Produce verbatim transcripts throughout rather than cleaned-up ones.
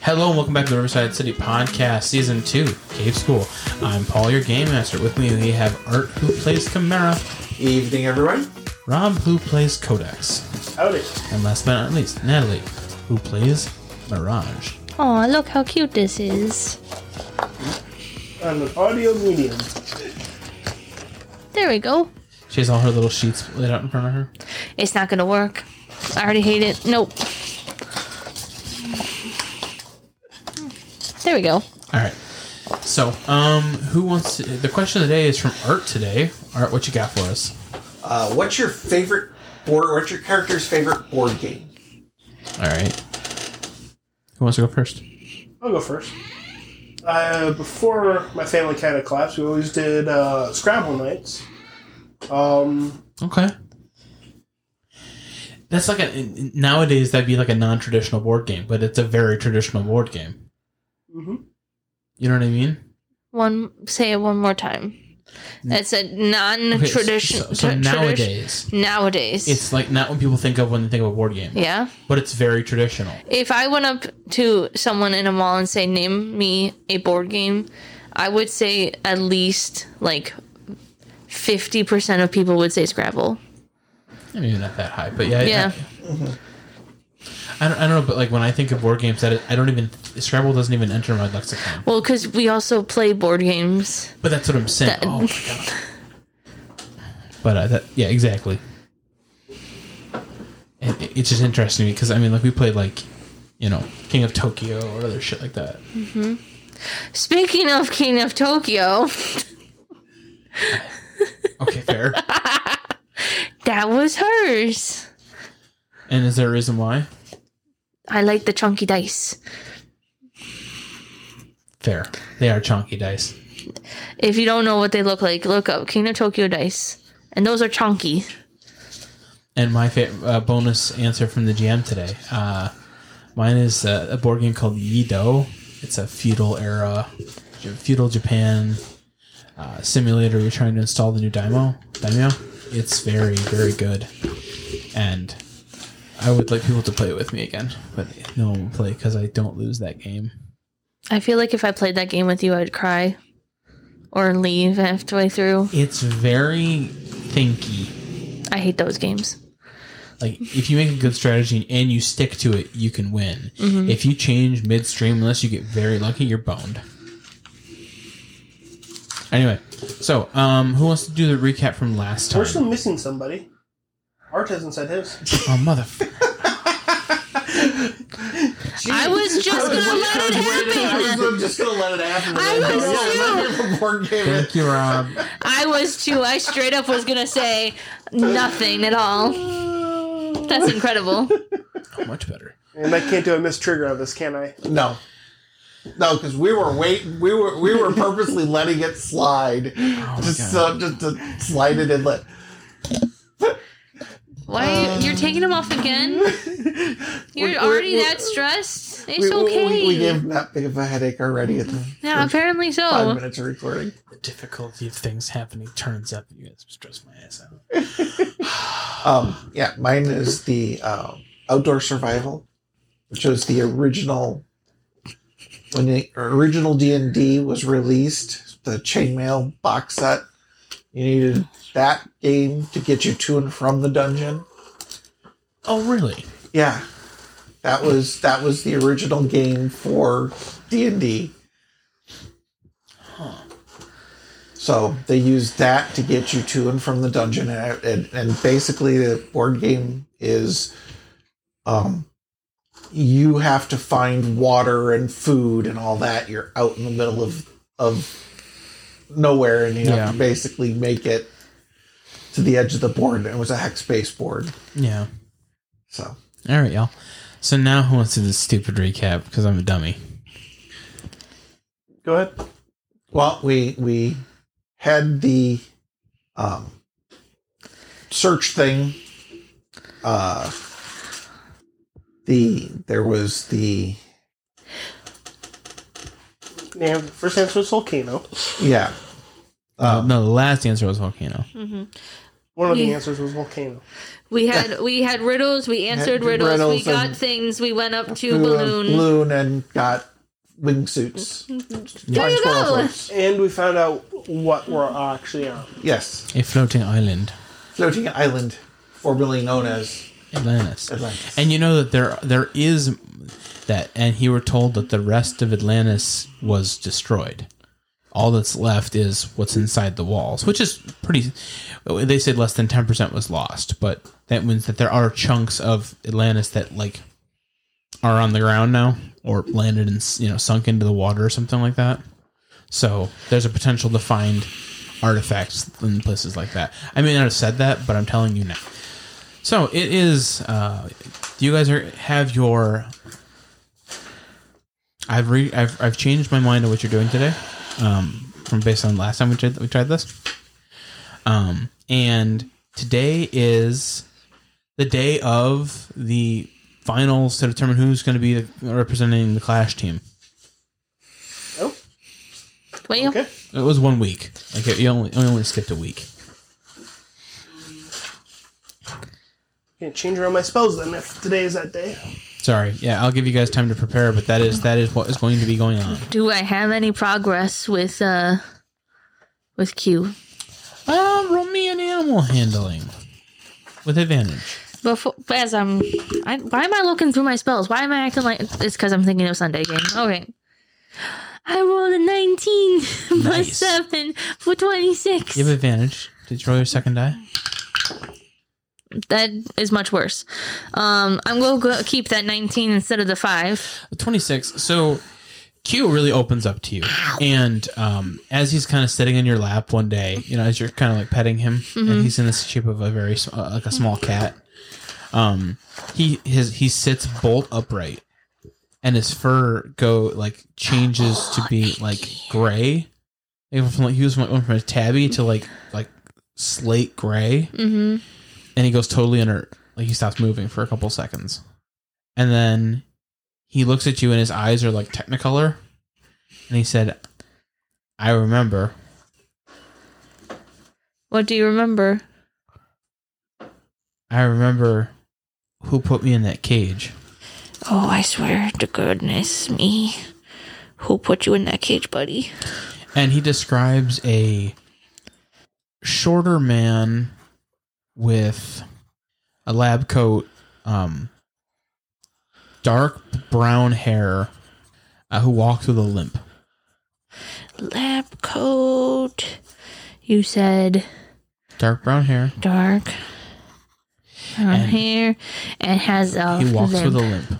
Hello and welcome back to the Riverside City Podcast, Season two, Cave School. I'm Paul, your Game Master. With me, we have Art, who plays Chimera. Evening, everyone. Rob, who plays Codex. Howdy. And last but not least, Natalie, who plays Mirage. Aw, look how cute this is. I'm an audio medium. There we go. She has all her little sheets laid out in front of her. It's not gonna work. I already hate it. Nope. There we go. All right. So, um, who wants to, the question of the day is from Art today. Art, what you got for us? Uh, what's your favorite board? What's your character's favorite board game? All right. Who wants to go first? I'll go first. Uh, before my family kind of collapsed, we always did uh, Scrabble nights. Um, Okay. That's like a, nowadays that'd be like a non-traditional board game, but it's a very traditional board game. mm-hmm. You know what I mean? One, say it one more time. It's a non-traditional. Okay, so, so nowadays, nowadays, it's like not what people think of when they think of a board game. Yeah. But it's very traditional. If I went up to someone in a mall and say, "Name me a board game," I would say at least like fifty percent of people would say Scrabble. I mean, not that high, but yeah. Yeah. I, I, don't, I don't know, but like when I think of board games, that I don't even Scrabble doesn't even enter my lexicon. Well, because we also play board games. But that's what I'm saying. That, oh my god. But uh, that, yeah, exactly. And it, it's just interesting because I mean, like we played like, you know, King of Tokyo or other shit like that. Mm-hmm. Speaking of King of Tokyo. Okay, fair. That was hers. And is there a reason why? I like the chunky dice. Fair. They are chunky dice. If you don't know what they look like, look up King of Tokyo dice. And those are chunky. And my fa- uh, bonus answer from the G M today. Uh, mine is uh, a board game called Yido. It's a feudal era, feudal Japan uh, simulator. You're trying to install the new daimyo. Daimyo. It's very, very good. And I would like people to play it with me again, but no one will play because I don't lose that game. I feel like if I played that game with you, I'd cry. Or leave halfway through. It's very thinky. I hate those games. Like, if you make a good strategy and you stick to it, you can win. Mm-hmm. If you change midstream, unless you get very lucky, you're boned. Anyway, so, um, who wants to do the recap from last time? We're still missing somebody. Art hasn't said his. Oh, motherfucker. I was just going to let it happen. I was just going to let it happen. I was too. Thank you, Rob. I was too. I straight up was going to say nothing at all. That's incredible. Oh, much better. And I can't do a miss trigger of this, can I? No. No, because we were waiting. We were we were purposely letting it slide, Oh, just so just to slide it and let. Why are you, you're taking them off again? You're We're- already we're- that stressed? It's we, we- okay. We, we gave him that big of a headache already at the Yeah, first apparently five so. minutes of recording. The difficulty of things happening turns up. You guys stress my ass out. Um, yeah, mine is the uh, Outdoor Survival, which was the original. When the original D and D was released, the chainmail box set, you needed that game to get you to and from the dungeon. Oh, really? Yeah, that was that was the original game for D and D. Huh. So they used that to get you to and from the dungeon, and and, and basically the board game is, um, you have to find water and food and all that. You're out in the middle of of nowhere, and you Yeah. have to basically make it to the edge of the board. It was a hex-based board. Yeah. So, All right, y'all. So now who wants to do this stupid recap? Because I'm a dummy. Go ahead. well, we we had the um, search thing. Uh, the there was the Yeah, first answer was volcano. yeah. Uh, Um, no, the last answer was volcano. Mm-hmm. One of the Yeah. answers was volcano. We had we had riddles. We answered Had riddles. riddles We got and- things. We went up to Flew a balloon. balloon and got wingsuits. There you go. And we found out what we're actually on. Yes, A floating island, floating island, formerly known as Atlantis. Atlantis. And you know that there there is that, and he were told that the rest of Atlantis was destroyed. All that's left is what's inside the walls, which is pretty. They said less than ten percent was lost, but that means that there are chunks of Atlantis that like are on the ground now, or landed and you know sunk into the water or something like that. So there's a potential to find artifacts in places like that. I may not have said that, but I'm telling you now. So it is. Uh, you guys are have your. I've re I've I've changed my mind on what you're doing today, um, from based on last time we tried we tried this. Um, and today is the day of the finals to determine who's going to be the, representing the Clash team. Oh, Well, okay. It was one week. Like you only you only skipped a week. Can't change around my spells then if today is that day. Sorry. Yeah, I'll give you guys time to prepare, but that is that is what is going to be going on. do I have any progress with uh with Q? Uh, roll me an animal handling with advantage. Before, as I'm, I, why am I looking through my spells? Why am I acting like it's because I'm thinking of Sunday game? Okay, I rolled a nineteen plus Nice. seven for twenty-six. You have advantage. Did you roll your second die? That is much worse. Um, I'm going to keep that nineteen instead of the five. twenty-six. So Q really opens up to you, and um, as he's kind of sitting in your lap one day, you know, as you're kind of like petting him, and he's in the shape of a very sm- uh, like a small cat. Um, he his he sits bolt upright, and his fur go like changes to be like gray. Like, from, like, he was went from a tabby to like like slate gray, Mm-hmm. and he goes totally inert. Like he stops moving for a couple seconds, and then he looks at you, and his eyes are like Technicolor, and he said, "I remember." What do you remember? I remember who put me in that cage. Oh, I swear to goodness me. Who put you in that cage, buddy? And he describes a shorter man with a lab coat, um, dark brown hair, uh, who walked with a limp. Lab coat. You said Dark brown hair. dark brown And hair and has a He walks limp. with a limp.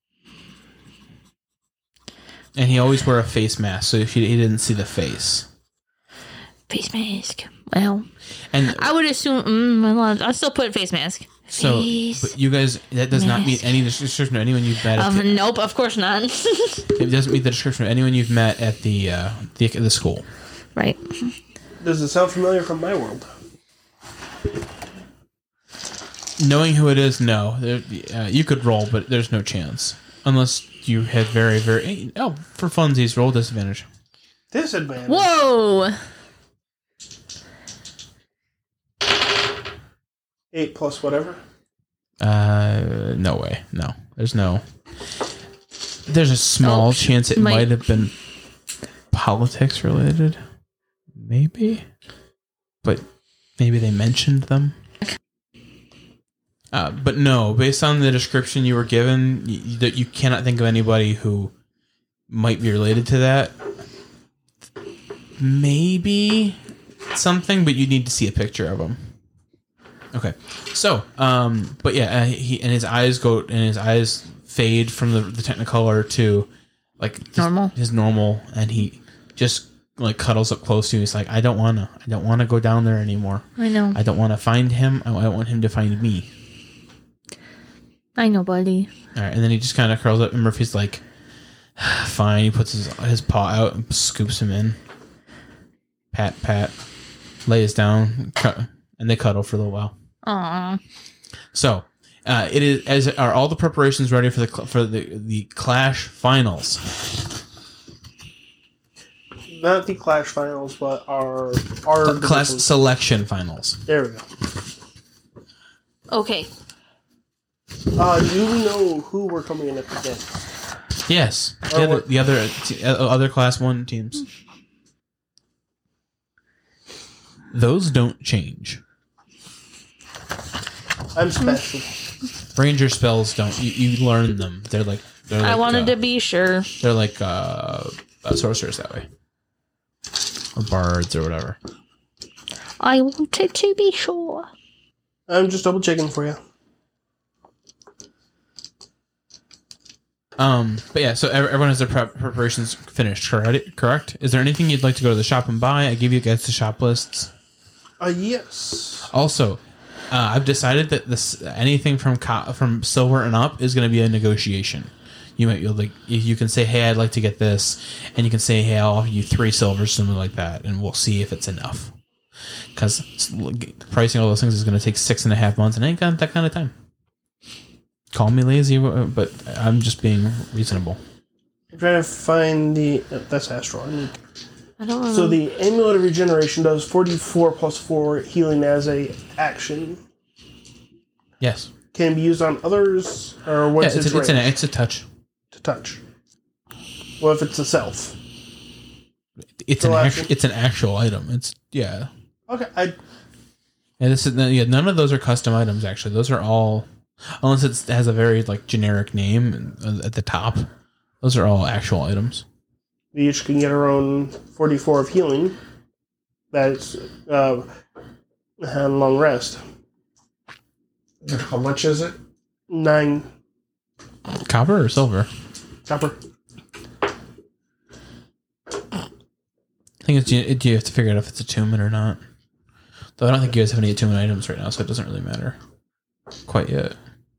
And he always wore a face mask, so if you, he didn't see the face. face mask. Well, And I would assume. Mm, I'll still put face mask. so, Face but you guys, that does not meet mask. any description of anyone you've met. At Um, the, nope, of course not. it doesn't meet the description of anyone you've met at the uh, the, the school. Right. Does it sound familiar from my world? Knowing who it is, no. There, uh, you could roll, but there's no chance unless you had very, very. Oh, for funsies, roll disadvantage. Disadvantage. Whoa. Eight plus whatever. Uh, no way. No, there's no. There's a small Oh, chance it might- might have been politics related, maybe, but maybe they mentioned them. Uh, but no, based on the description you were given, you, that you cannot think of anybody who might be related to that. Maybe something, but you need to see a picture of them. Okay, so, um, but yeah, uh, he and his eyes go and his eyes fade from the, the Technicolor to like just Normal. his normal, and he just like cuddles up close to you. He's like, I don't wanna, I don't wanna go down there anymore. I know. I don't want to find him. I, I want him to find me. I know, buddy. All right, and then he just kind of curls up, and Murphy's like, fine. He puts his his paw out and scoops him in. Pat, pat, lays down, cut, and they cuddle for a little while. Aw. So, uh, it is as are all the preparations ready for the cl- for the the Clash finals. Not the Clash finals, but our our Clash division. selection finals. There we go. Okay. Uh, do we know who we're coming in up against? Yes, Or the other, what- the other uh, other class one teams. Those don't change. I'm special. Ranger spells don't. You, you learn them. They're like. They're like I wanted uh, to be sure. They're like uh, uh, sorcerers that way, or bards or whatever. I wanted to be sure. I'm just double checking for you. Um, but yeah, so ev- everyone has their prep preparations finished. Correct? Correct. Is there anything you'd like to go to the shop and buy? I give you guys the shop lists. Uh, yes. Also, uh, I've decided that this anything from co- from silver and up is going to be a negotiation. You might be like you can say, "Hey, I'd like to get this," and you can say, "Hey, I'll offer you three silvers," something like that, and we'll see if it's enough. Because pricing all those things is going to take six and a half months, and I ain't got that kind of time. Call me lazy, but I'm just being reasonable. I'm trying to find the. Uh, that's Astral. I need. I don't know. So the Amulet of Regeneration does forty-four plus four healing as a action. Yes. Can it be used on others, or Yeah, what's it's, its a, it's, an, range it's a touch. to touch? What if it's a self? It's So an action? actual. It's an actual item. It's yeah. Okay, I And this is yeah. None of those are custom items. Actually, those are all, unless it's, it has a very like generic name at the top. Those are all actual items. we each can get our own forty-four of healing. That's uh, and long rest. And how much is it? Nine Copper or silver? copper. I think it's you, you have to figure out if it's attunement or not. Though I don't think you guys have any attunement items right now, so it doesn't really matter quite yet.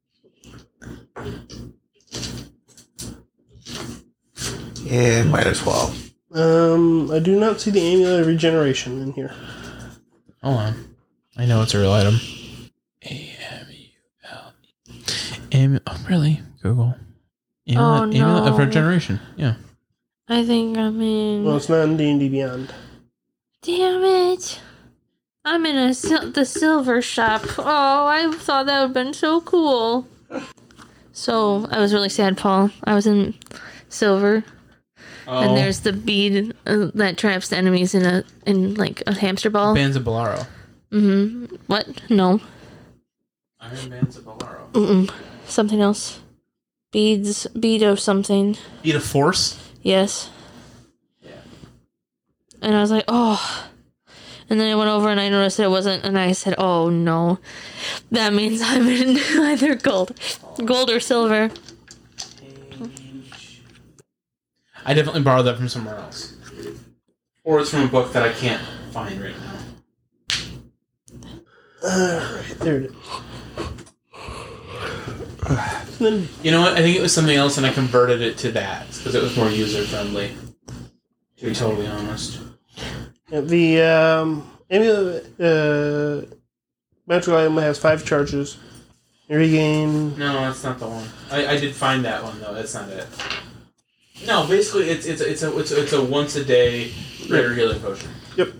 Yeah, might as well. Um, I do not see the Amulet of Regeneration in here. Hold on. I know it's a real item. A M U L E. Am- oh, really? Google. Oh, Amulet, Amulet of no. Regeneration. Yeah. I think I'm in. Well, it's not in D and D Beyond. Damn it! I'm in a sil- the silver shop. Oh, I thought that would have been so cool. So I was really sad, Paul. I was in silver, Oh. and there's the bead uh, that traps the enemies in a in like a hamster ball. Bands of Bolaro. Mm-hmm. What? No. Iron Bands of Bolaro. Mm-mm. Something else. Beads. Bead of something. Beat of Force? Yes. Yeah. And I was like, oh. And then I went over and I noticed that it wasn't, and I said, oh no. That means I'm in either gold. Gold or silver. I definitely borrowed that from somewhere else. Or it's from a book that I can't find right now. Alright, there it is. Then You know what? I think it was something else and I converted it to that because it was more user friendly. To be totally honest. yeah, the um, Amulet uh, magical item has five charges. You regain. No, that's not the one. I, I did find that one though. That's not it. No, basically it's it's it's a it's a, it's a once a day greater healing potion. Yep.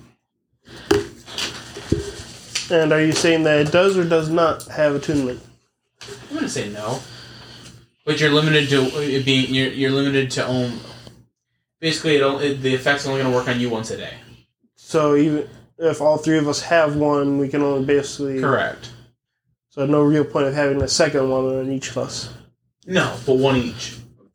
And are you saying that it does or does not have attunement? I'm gonna say no. But you're limited to it being you're you're limited to own. Basically, it, only, it the effect's only gonna work on you once a day. So even if all three of us have one, we can only basically Correct. So no real point of having a second one on each of us. No, but one each.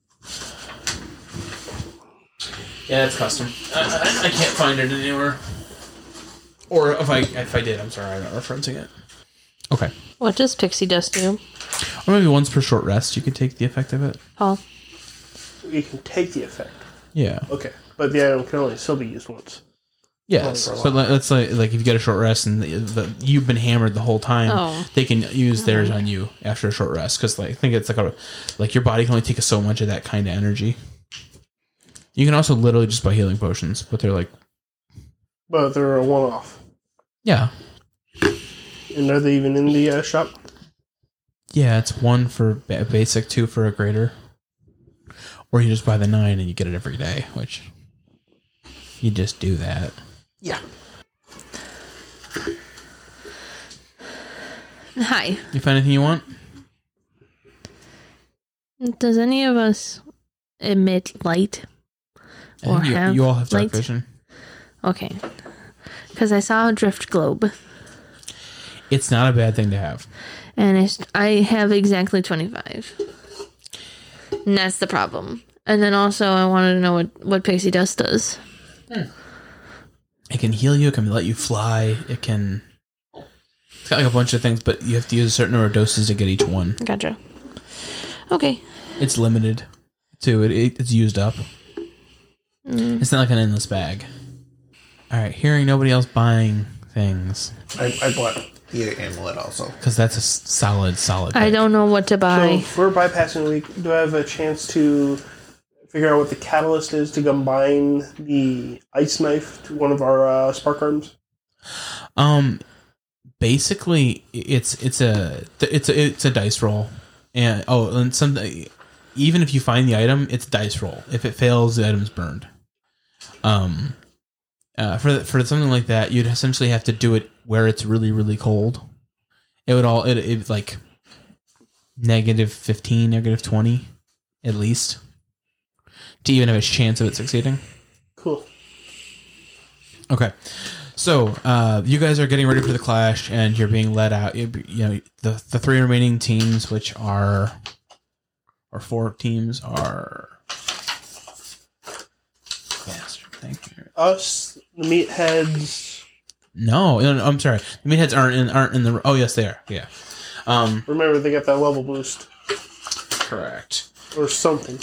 Yeah, that's custom. I, I, I can't find it anywhere. Or if I if I did, I'm sorry, I'm not referencing it. Okay. What does pixie dust do, Or maybe once per short rest, you could take the effect of it. Paul? You can take the effect. Yeah. Okay, but the item can only still be used once. Yes. Oh, for a So let- let's like like if you get a short rest and the, the, you've been hammered the whole time, Oh. they can use theirs on you after a short rest because like I think it's like a like your body can only take so much of that kind of energy. You can also literally just buy healing potions, but they're like But they're a one-off. yeah. And are they even in the uh, shop? Yeah, it's one for ba- basic, two for a greater. Or you just buy the nine and you get it every day, which you just do that. Yeah. Hi. You find anything you want? Does any of us emit light? I Or think you, have you all have dark light? vision. Okay. Because I saw a drift globe, It's not a bad thing to have. and it's, I have exactly twenty-five. And that's the problem. And then also, I wanted to know what, what Pixie Dust does. It can heal you. It can let you fly. It can. It's got like a bunch of things, but you have to use a certain number of doses to get each one. Gotcha. Okay. It's limited, too. It, it it's used up. Mm. It's not like an endless bag. All right, hearing nobody else buying things I, I bought the amulet also. because that's a s- solid, solid. I pick. don't know what to So buy. if we're bypassing a week, do I have a chance to figure out what the catalyst is to combine the ice knife to one of our uh, spark arms? Um, basically, it's it's a it's a it's a dice roll, and oh, and some even if you find the item, it's a dice roll. If it fails, the item's burned. Um, uh, for for something like that, you'd essentially have to do it where it's really really cold. It would all it it like negative fifteen, negative twenty, at least, to even have a chance of it succeeding. Cool. Okay. So, uh, you guys are getting ready for the clash, and you're being led out. You, you know, the the three remaining teams, which are, or four teams, are. Bastard, thank you. Us, the meatheads. No, no, no, I'm sorry. The meatheads aren't in aren't in the. Oh, yes, they are. Yeah. Um. Remember, they got that level boost Correct. or something.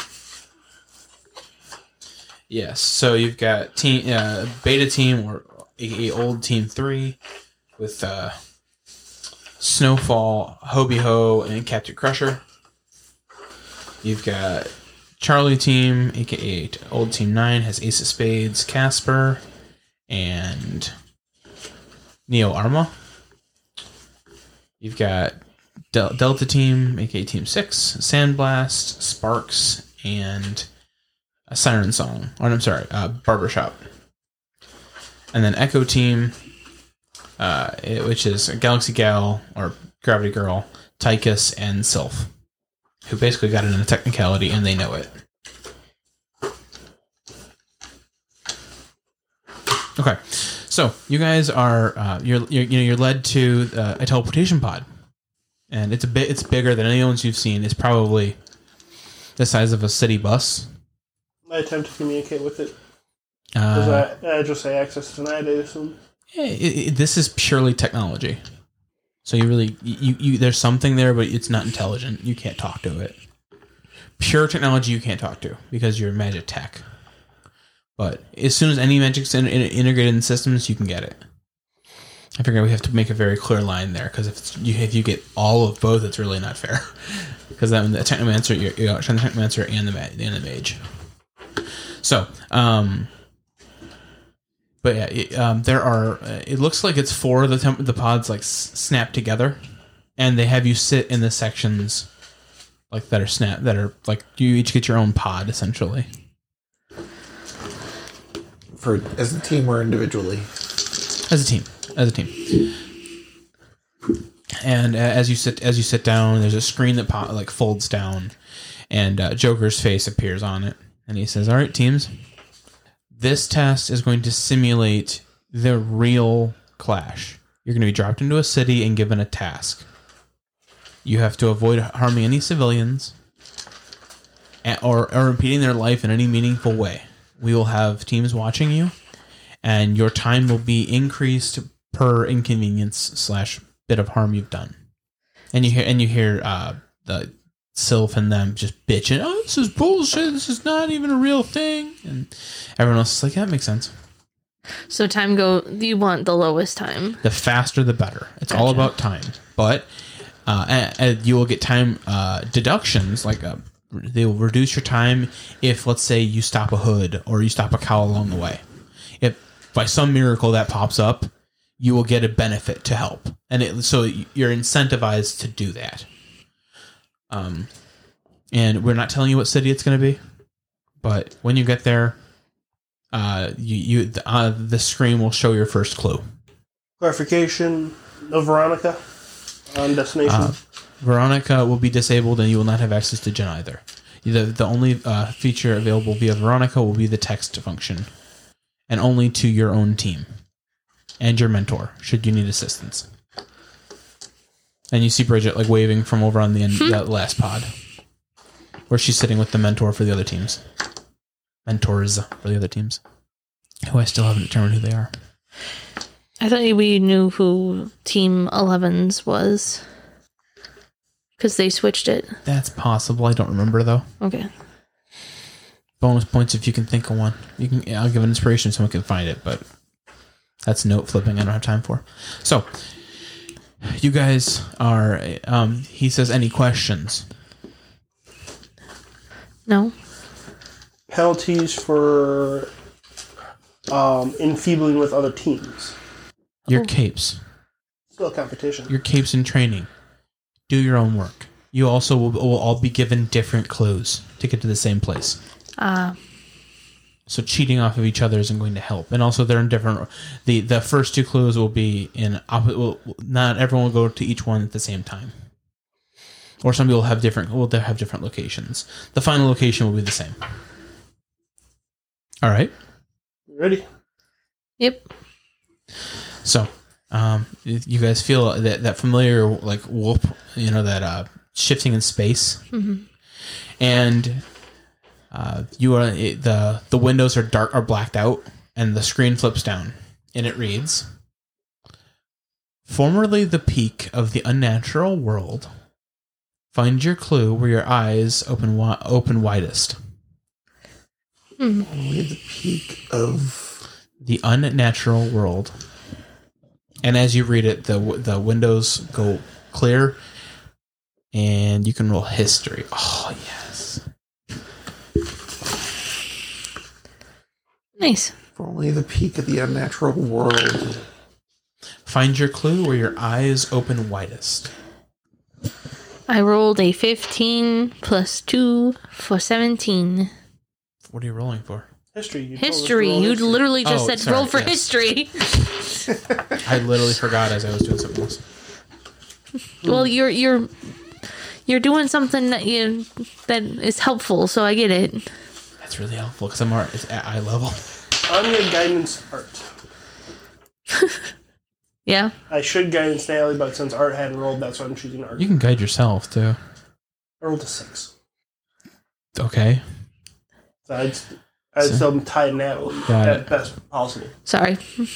Yes. So you've got team uh, beta team or a, a old team three with uh, Snowfall, Hobie Ho, and Captain Crusher. You've got Charlie team, aka old team nine, has Ace of Spades, Casper, and Neo Arma. You've got Del- Delta team, aka team six, Sandblast, Sparks, and a Siren Song. Or I'm sorry, uh, Barbershop. And then Echo Team, uh, it- which is Galaxy Gal or Gravity Girl, Tychus, and Sylph, who basically got it in a technicality and they know it. Okay, so you guys are uh, you're, you're you know you're led to uh, a teleportation pod, and it's a bit it's bigger than any ones you've seen. It's probably the size of a city bus. I attempt to communicate with it. Does Uh, I, I just say access denied, I assume? yeah, it, it, this is purely technology. So you really you, you there's something there, but it's not intelligent. You can't talk to it. Pure technology you can't talk to because you're magic tech. But as soon as any magic's in, in, integrated in systems, you can get it. I figure we have to make a very clear line there because if it's, you if you get all of both, it's really not fair. Because that the technomancer, you you got the technomancer and the ma- and the mage. So, um, but yeah, it, um, there are. Uh, it looks like it's four of the temp- the pods like s- snapped together, and they have you sit in the sections like that are snap that are like you each get your own pod essentially. For as a team or individually. As a team, as a team, and uh, as you sit as you sit down, there's a screen that pop, like folds down, and uh, Joker's face appears on it, and he says, "All right, teams, this test is going to simulate the real clash. You're going to be dropped into a city and given a task. You have to avoid harming any civilians, or or impeding their life in any meaningful way. We will have teams watching you." And your time will be increased per inconvenience slash bit of harm you've done. And you hear and you hear uh, the Sylph and them just bitching. Oh, this is bullshit. This is not even a real thing. And everyone else is like, yeah, that makes sense. So time go. You want the lowest time. The faster, the better. It's all Gotcha. about time. But uh, and, and you will get time uh, deductions. Like uh, they will reduce your time if, let's say, you stop a hood or you stop a cow along the way. If by some miracle that pops up, you will get a benefit to help, and it, so you're incentivized to do that. Um, and we're not telling you what city it's going to be, but when you get there, uh, you you uh, the screen will show your first clue. Clarification, no Veronica? on destination. Uh, Veronica will be disabled, and you will not have access to Jen either. The the only uh, feature available via Veronica will be the text function, and only to your own team and your mentor, should you need assistance. And you see Bridget like waving from over on the end that last pod, where she's sitting with the mentor for the other teams, mentors for the other teams, who I still haven't determined who they are. I thought we knew who Team eleven's was. Because they switched it. That's possible. I don't remember though. Okay. Bonus points if you can think of one. You can. I'll give an inspiration. Someone can find it, but that's note flipping. I don't have time for. So, you guys are. Um, he says, any questions? No. Penalties for um, enfeebling with other teams. Your Oh. capes. Still a competition. Your capes in training. Do your own work. You also will, will all be given different clues to get to the same place. Ah. Uh, So cheating off of each other isn't going to help. And also they're in different... The the first two clues will be in... opposite. Will, not everyone will go to each one at the same time. Or some people have different... Will they have different locations. The final location will be the same. All right. Ready? yep. So, um, you guys feel that, that familiar, like, whoop, you know, that uh, shifting in space. Mm-hmm. And uh, you are it, the the windows are dark, are blacked out, and the screen flips down, and it reads, formerly the peak of the unnatural world. Find your clue where your eyes open wi- open widest. Mm. Only the peak of The unnatural world. And as you read it, the the windows go clear, and you can roll history. Oh, yes. Nice. only the peak of the unnatural world. Find your clue where your eyes open widest. I rolled a fifteen plus two for seventeen. What are you rolling for? History. You told us to History. roll You history. literally just Oh, said sorry, roll for yes. history. I literally forgot as I was doing something else. Well, you're you're you're doing something that you that is helpful, so I get it. That's really helpful because I'm art. It's at eye level. I'm gonna guidance art. Yeah. I should guidance Natalie, but since art hadn't rolled, that's why I'm choosing art. You can guide yourself too. I rolled a six. Okay. So I'd, I'd So- still tie Natalie Got at it. best possible. Sorry.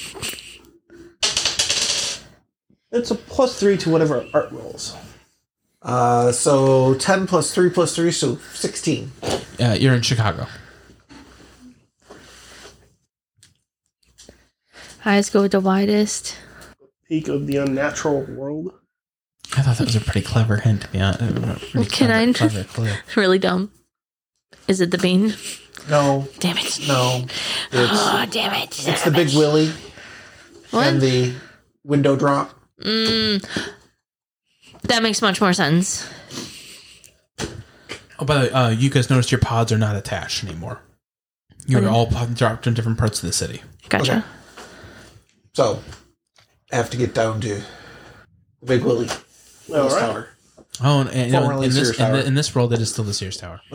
It's a plus three to whatever art rolls. Uh, so ten plus three plus three, so sixteen. Uh, you're in Chicago. Eyes go the widest. Peak of the unnatural world. I thought that was a pretty clever hint, to be honest. A pretty Can clever, I- clever clue. Really dumb. Is it the bean? No, Damn it. no. It's, Oh, damn it. it's the Big Willie What? and the window drop. Mm, that makes much more sense. Oh, by the way, uh, you guys noticed your pods are not attached anymore. You're Okay. all pod- dropped in different parts of the city. Gotcha. Okay. So, I have to get down to the Big Willie. All Willis right. Tower. Oh, and, and you know, Formerly in, this, Sears in, Tower. the, in this world, it is still the Sears Tower.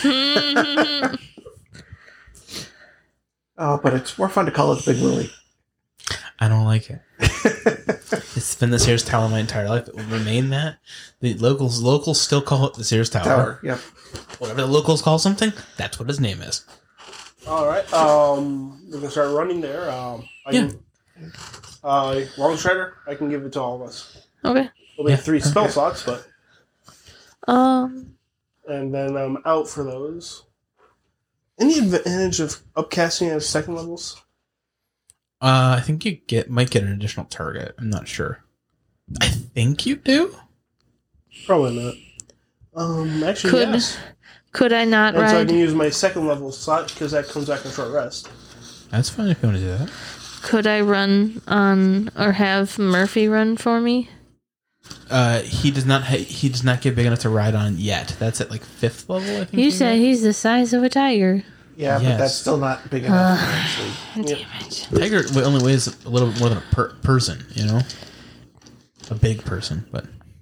Oh, but it's more fun to call it the Big Willie. I don't like it. It's been the Sears Tower my entire life. It will remain that. The locals locals still call it the Sears Tower. Tower, yep. Whatever the locals call something, that's what his name is. All right. Um, we're gonna start running there. Um, I Yeah. can, uh, Long Strider. I can give it to all of us. Okay. We'll be Yeah. three spell slots, but Um, and then I'm out for those. Any advantage of upcasting at second levels? Uh, I think you get might get an additional target. I'm not sure. I think you do. Probably not. Um, actually, Could- yes. could I not And so I ride? can use my second level slot because that comes back in short rest. That's fine if you want to do that. Could I run on or have Murphy run for me? Uh, he does not. Ha- he does not get big enough to ride on yet. That's at like fifth level. I think. You said he's the size of a tiger. Yeah, but Yes. that's still not big enough, Uh. actually. Damn it. Tiger only weighs a little bit more than a per- person. You know, a big person, but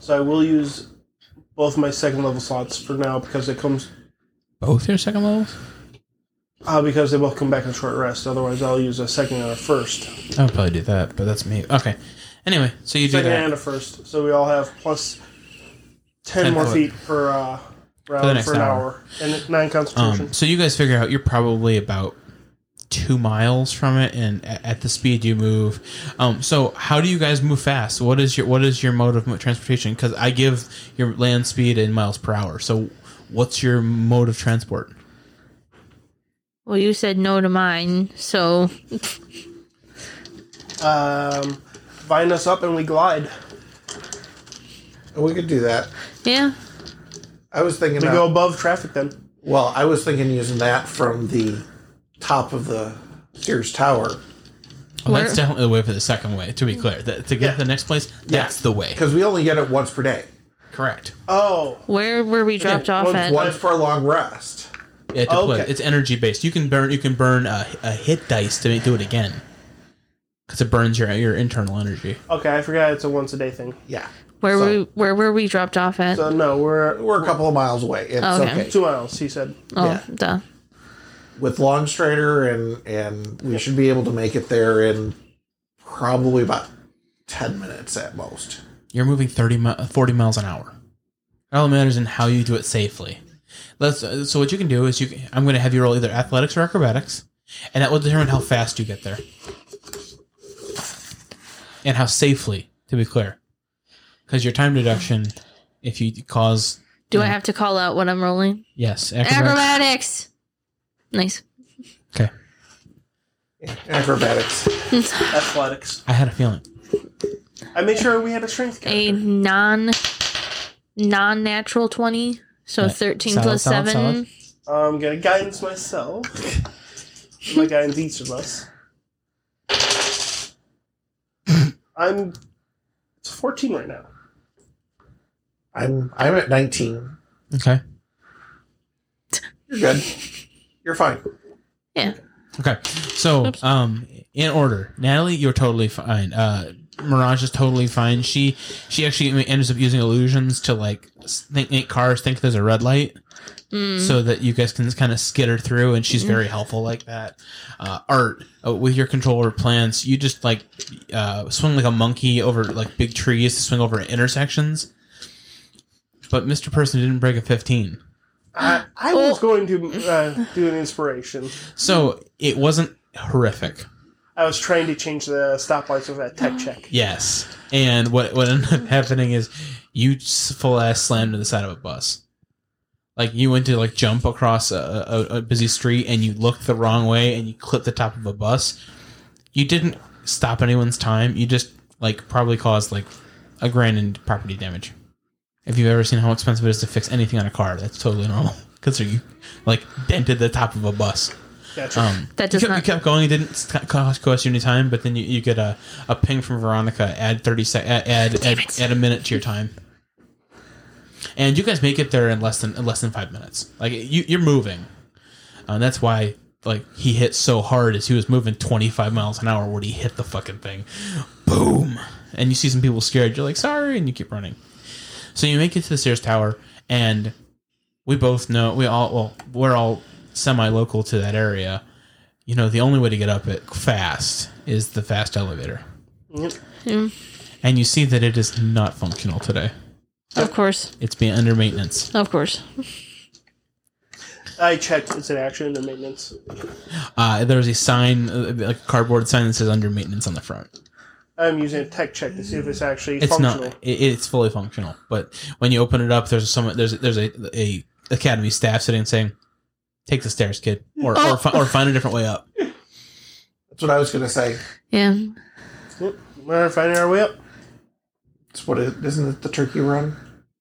So I will use both my second level slots for now because it comes Both your second levels? uh, because they both come back in short rest. Otherwise, I'll use a second and a first. I would probably do that, but that's me. Okay. Anyway, so you do Second that. and a first. So we all have plus ten, ten more foot. feet per uh, round the for, next an hour. hour. And nine constitution. Um, so you guys figure out you're probably about two miles from it, and a- at the speed you move. Um, so how do you guys move fast? What is your what is your mode of mo- transportation? Because I give your land speed in miles per hour. So what's your mode of transport? Well, you said no to mine, so Um, vine us up and we glide. We could do that. yeah. I was thinking. We uh, go above traffic then. Well, I was thinking using that from the top of the Sears Tower Well, Where- that's definitely the way for the second way. To be clear, that, to get Yeah. to the next place, that's the way. because we only get it once per day. Correct. Oh, Where were we dropped off once- at? once- Once for a long rest. Yeah, to play. Okay. It's energy based. You can burn. You can burn a, a hit dice to make, do it again, because it burns your your internal energy. okay. I forgot it's a once a day thing. Yeah. Where So- were we, where were we dropped off at? So no, we're We're a couple of miles away. It's Oh, okay. okay. two miles. He said. oh, yeah. duh. With Longstrider, and and we should be able to make it there in probably about ten minutes at most. You're moving thirty, mi- forty miles an hour. It all matters in how you do it safely. Let's. uh, So what you can do is you. Can, I'm going to have you roll either athletics or acrobatics, and that will determine how fast you get there, and how safely. To be clear, because your time deduction, if you cause Do I have to call out what I'm rolling? yes acrobatics. Acrobatics. Nice. Okay, Acrobatics. Athletics. I had a feeling. I made sure we had a strength A character. non non natural twenty, so Yeah. thirteen Solid, plus solid, seven. solid. I'm gonna guidance myself. My guidance each of us. I'm. It's fourteen right now. I'm I'm at nineteen. Okay. You're good. You're fine. Yeah. Okay. So, Oops. um, in order, Natalie, you're totally fine. Uh, Mirage is totally fine. She she actually ends up using illusions to like think, make cars think there's a red light, Mm. so that you guys can kind of skitter through, and she's very helpful like that. Uh, Art, uh, with your control over plants, you just like uh, swing like a monkey over like big trees to swing over intersections. But Mister Person didn't break a fifteen. I, I was going to uh, do an inspiration. So it wasn't horrific. I was trying to change the stoplights with a tech check. Yes. And what what ended up happening is you s- full ass slammed to the side of a bus. Like you went to like jump across a, a, a busy street and you looked the wrong way and you clipped the top of a bus. You didn't stop anyone's time. You just like probably caused like a grand in property damage. If you've ever seen how expensive it is to fix anything on a car, that's totally normal. Because you like dented the top of a bus. Gotcha. Um, That does you kept, not- you kept going. It didn't c- cost, cost you any time, but then you, you get a, a ping from Veronica. Add thirty sec. Add add, add it. add a minute to your time, and you guys make it there in less than in less than five minutes. Like you, you're moving, uh, and that's why like he hit so hard as he was moving twenty five miles an hour when he hit the fucking thing. Boom, and you see some people scared. You're like sorry, and you keep running. So you make it to the Sears Tower, and we both know we all well we're all semi-local to that area. You know, the only way to get up it fast is the fast elevator. Yep. Mm, And you see that it is not functional today. of course. It's being under maintenance. Of course. I checked. It's an action and maintenance. Uh, there's a sign, uh, like a cardboard sign that says under maintenance on the front. I'm using a tech check to see if it's actually It's functional. not. It, it's fully functional. But when you open it up, there's some. There's there's a, a academy staff sitting and saying, "Take the stairs, kid, or or, fi- or find a different way up." That's what I was gonna say. Yeah. Yep. We're finding our way up. It's what it isn't it the turkey run?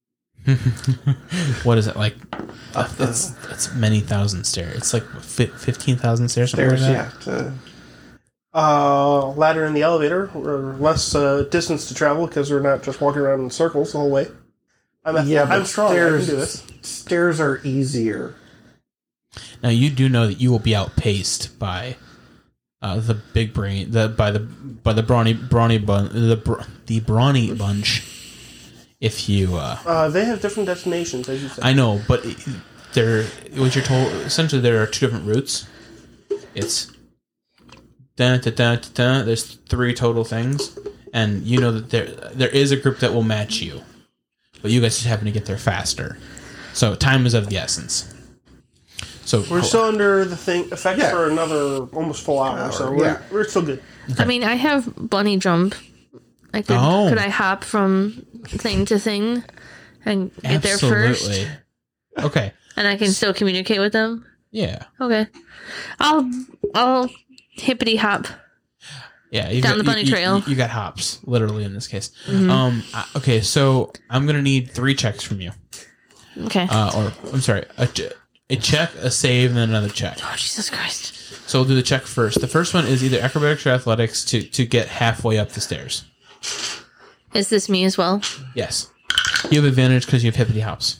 What is it like? Up the It's it's many thousand stairs. It's like fi- fifteen thousand stairs. Something stairs, like yeah. that. To, Uh, ladder in the elevator, or less uh, distance to travel because we're not just walking around in circles the whole way. I'm, a, yeah, I'm but strong. I stairs, can do this. stairs are easier. Now you do know that you will be outpaced by uh, the big brain, the by the by the brawny brawny bun, the br- the brawny bunch if you. Uh, Uh, they have different destinations, as you said. I know, but there, what you're told, essentially, there are two different routes. It's da da da da da. There's three total things, and you know that there there is a group that will match you, but you guys just happen to get there faster. So time is of the essence. So We're still under the thing effect Yeah. for another almost full hour, Hour, so we're, yeah. we're still good. I mean, I have bunny jump. I could Oh. could I hop from thing to thing and get there first, absolutely. Okay. and I can still communicate with them. Yeah. Okay, I'll I'll hippity hop. Yeah, you Down got, the bunny you, trail. You, you got hops, literally in this case. Um. uh, Okay, so I'm gonna need three checks from you. Okay. Uh, or I'm sorry, a, ch- a check, a save, and then another check. Oh Jesus Christ! So we'll do the check first. The first one is either acrobatics or athletics to to get halfway up the stairs. Is this me as well? Yes, you have advantage because you have hippity hops.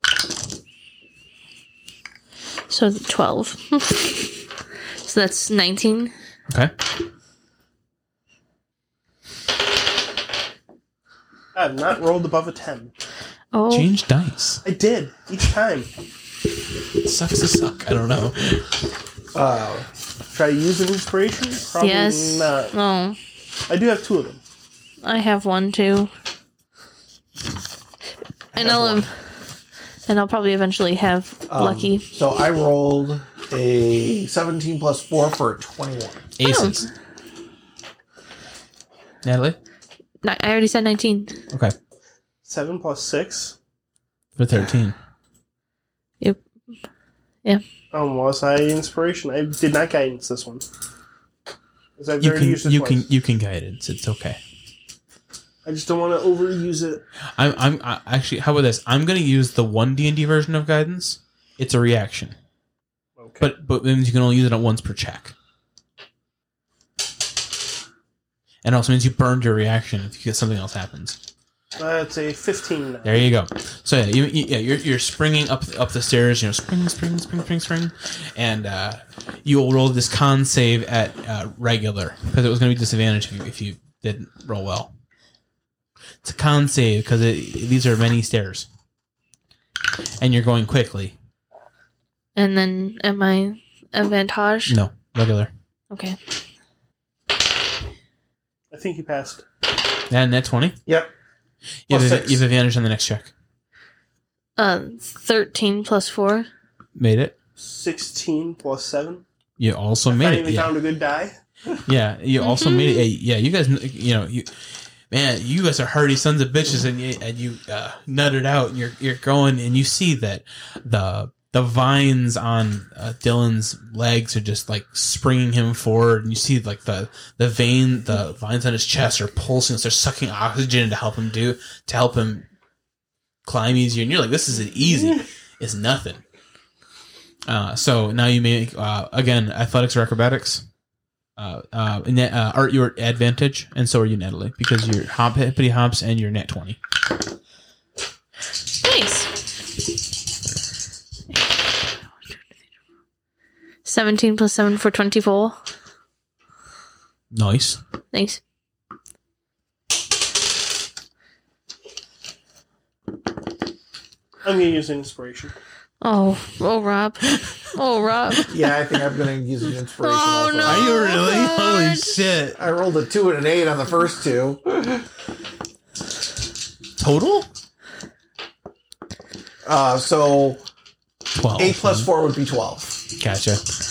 So twelve. So that's nineteen. Okay. I have not rolled above a ten. Oh, Change dice. I did, each time. It sucks to suck. I don't know. Uh, Try to use an inspiration? Probably yes. not. Oh, I do have two of them. I have one too. And I'll um, and I'll probably eventually have um, lucky. So I rolled a seventeen plus four for a twenty-one. Aces. Natalie. Ni- I already said nineteen. Okay. Seven plus six. For thirteen. Yep. Yeah. Um, was I inspiration? I did not guidance this one. 'Cause I've You already can used it you twice. can you can guidance. It's okay. I just don't want to overuse it. I'm I'm I, actually. How about this? I'm going to use the one D and D version of guidance. It's a reaction, Okay. but but it means you can only use it at once per check. And also means you burned your reaction if you get something else happens. That's a fifteen now. There you go. So yeah, you, you, yeah, you're you're springing up up the stairs. You know, spring, spring, spring, spring, spring, and uh, you will roll this con save at uh, regular because it was going to be disadvantaged if you, if you didn't roll well. It's a con save because these are many stairs, and you're going quickly. And then am I advantage? No, regular. Okay. I think you passed. And net twenty. Yep. You Plus have, six. you have advantage on the next check. Uh, thirteen plus four. Made it. Sixteen plus seven. You also made it. Finally Yeah. found a good die. Yeah, you also made it. Yeah, you guys, you know, you, man, you guys are hardy sons of bitches, and you and you uh, nutted out, and you're you're going, and you see that the the vines on uh, Dylan's legs are just like springing him forward, and you see like the the vein, the vines on his chest are pulsing, so they're sucking oxygen to help him do to help him climb easier, and you're like, this is easy, it's nothing. Uh, so now you make uh, again athletics or acrobatics. Uh, uh, net, uh, art your advantage, and so are you, Natalie, because you're hop hippity hops and you're net twenty. Nice. Seventeen plus seven for twenty-four. Nice. Thanks. I'm gonna use an inspiration. Oh, oh, Rob. Oh, Rob. Yeah, I think I'm going to use an inspiration Oh, also. no. Are you really? God. Holy shit! I rolled a two and an eight on the first two. Total Uh, so twelve. eight plus four would be twelve. Gotcha.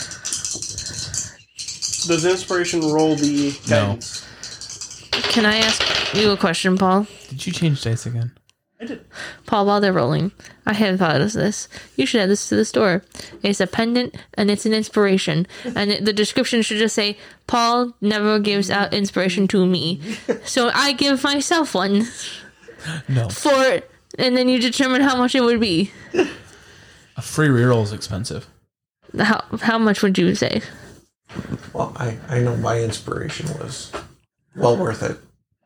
Does inspiration roll the No. guidance? Can I ask you a question, Paul? Did you change dice again? I did. Paul, while they're rolling, I hadn't thought of this. You should add this to the store. It's a pendant and it's an inspiration. And it, the description should just say, Paul never gives out inspiration to me. So I give myself one No. for, and then you determine how much it would be. A free reroll is expensive. How how much would you say? Well, I, I know my inspiration was well worth it.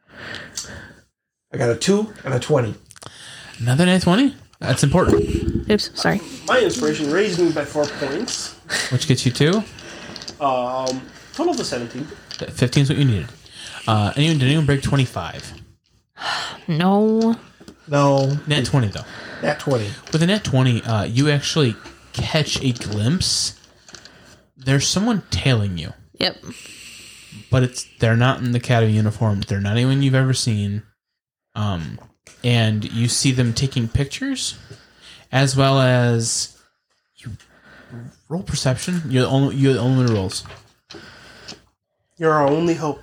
I got a two and a twenty. Another net twenty. That's important. Oops, sorry. My inspiration raised me by four points. Which gets you to Um, total of seventeen. fifteen is what you needed. Uh, anyone did anyone break twenty five? No. No. Nat twenty, though. Nat twenty. With a nat twenty, uh, you actually catch a glimpse. There's someone tailing you. Yep. But it's they're not in the academy uniform. They're not anyone you've ever seen. Um, and you see them taking pictures, as well as you roll perception. You're the only you're the only rolls. You're our only hope.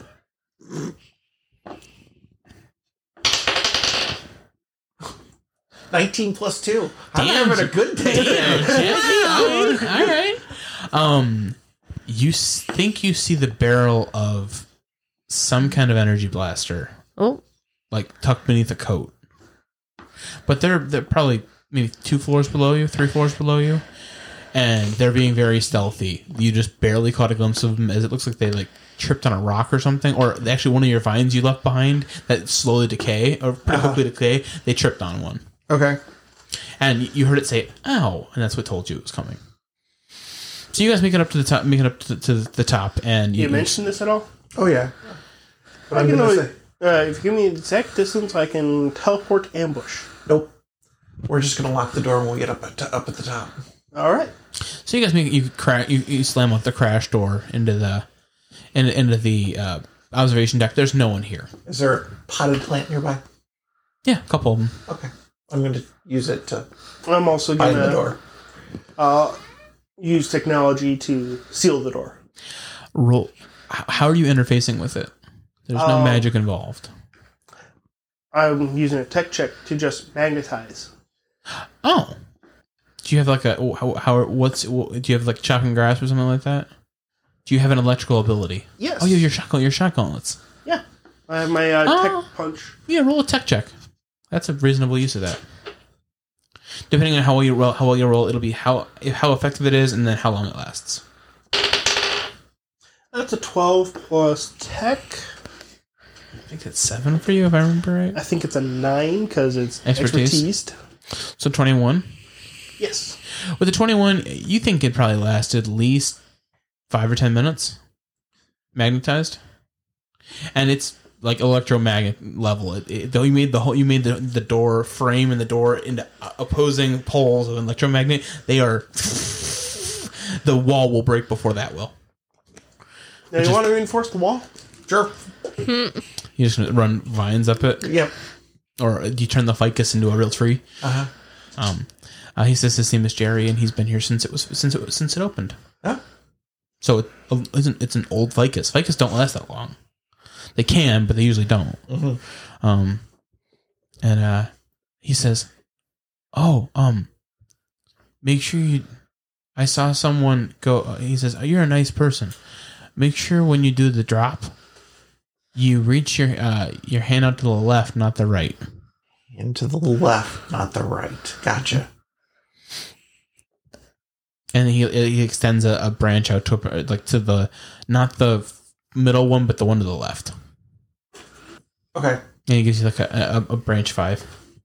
nineteen plus two. I'm Damn. having a good day. All right. Um, you s- think you see the barrel of some kind of energy blaster, Oh. like tucked beneath a coat. But they're they're probably maybe two floors below you, three floors below you, and they're being very stealthy. You just barely caught a glimpse of them, as it looks like they like tripped on a rock or something, or actually one of your vines you left behind that slowly decay or pretty quickly decay. They tripped on one. Okay. And you heard it say "ow," and that's what told you it was coming. So you guys make it up to the top, make it up to, to the top, and You, you, mentioned this at all? Oh, yeah. What I I'm can going to always, say. uh, if you give me an exact distance, I can teleport ambush. Nope. We're just going to lock the door when we get up at, up at the top. All right. So you guys make you cra- you, you slam out the crash door into the into, into the uh, observation deck. There's no one here. Is there a potted plant nearby? Yeah, a couple of them. Okay. I'm going to use it to I'm also find going the to door. uh, use technology to seal the door. Roll. h- How are you interfacing with it? There's no Um, magic involved. I'm using a tech check to just magnetize. Oh, do you have like a how, how what's do you have like chopping grass or something like that? Do you have an electrical ability? Yes. Oh, you have your shotgun, your shotguns. Yeah. I have my uh, Oh. tech punch. Yeah, roll a tech check. That's a reasonable use of that. Depending on how well you roll, how well you roll, it'll be how how effective it is, and then how long it lasts. That's a twelve plus tech. I think it's seven for you, if I remember right. I think it's a nine because it's Expertise. expertise. So twenty-one. Yes. With the twenty-one, you think it probably last at least five or ten minutes, magnetized, and it's like electromagnet level. It, it, though you made the whole, you made the the door frame and the door into opposing poles of electromagnet. They are the wall will break before that will. Now, you want to reinforce the wall? Sure. You just run vines up it, Yep. or do you turn the ficus into a real tree? Uh-huh. Um, uh, he says his name is Jerry, and he's been here since it was since it was, since it opened. Huh? So it isn't. It's an old ficus. Ficus don't last that long. They can, but they usually don't. Mm-hmm. Um, and uh, he says, "Oh, um, make sure you." I saw someone go. Uh, he says, oh, "You're a nice person. Make sure when you do the drop, you reach your uh, your hand out to the left, not the right." Into the left, not the right. Gotcha. And he he extends a, a branch out to a, like to the not the middle one, but the one to the left. Okay. And he gives you like a, a, a branch five.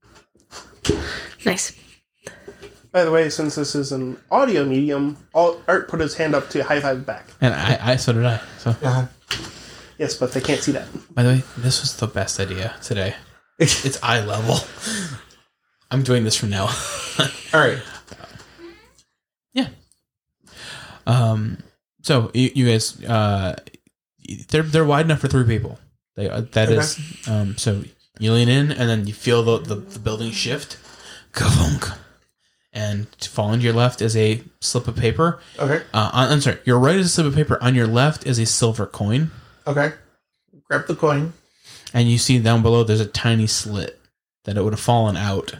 Nice. By the way, since this is an audio medium, all, Art put his hand up to high five back. And I, I so did I. So Uh, Yes, but they can't see that. by the way, this was the best idea today. It's eye level. I'm doing this from now. all right. Yeah. Um. So you, you guys, uh, they're they're wide enough for three people. They uh, that Okay. is. Um. So you lean in, and then you feel the the, the building shift, Kavunk. And to fall into your left is a slip of paper. Okay. Uh, on, I'm sorry. Your right is a slip of paper. On your left is a silver coin, Okay. Grab the coin. and you see down below there's a tiny slit that it would have fallen out.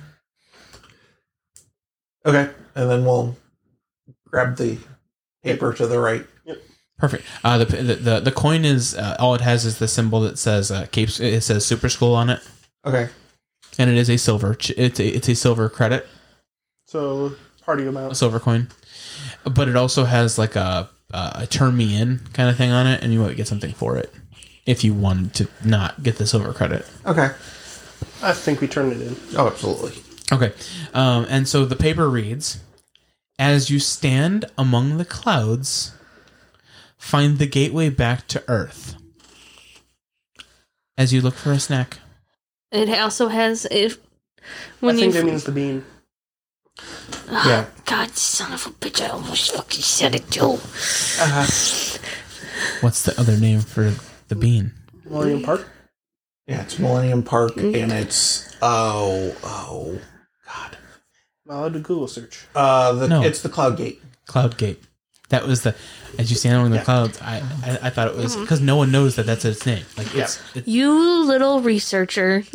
Okay. And then we'll grab the paper to the right. Perfect. Uh, the, the the the coin is uh, all it has is the symbol that says uh, Cape. It says Super School on it, Okay. and it is a silver. ch- It's a it's a silver credit, So, party a amount. silver coin, but it also has like a a turn me in kind of thing on it, and you might get something for it if you wanted to not get the silver credit. Okay. I think we turned it in. Oh, absolutely. Okay, um, and so the paper reads: "As you stand among the clouds, find the gateway back to Earth. As you look for a snack." It also has it. When I think you that means the bean. Yeah. God, son of a bitch! I almost fucking said it too. Uh-huh. What's the other name for the bean? Millennium Park. Yeah, it's Millennium Park, and it's oh oh god. I'll do Google search. Uh, the, No. it's the Cloud Gate. Cloud Gate. That was the as you stand on the Yeah. clouds. I, I I thought it was because no one knows that that's its name. Like it's, it's You little researcher.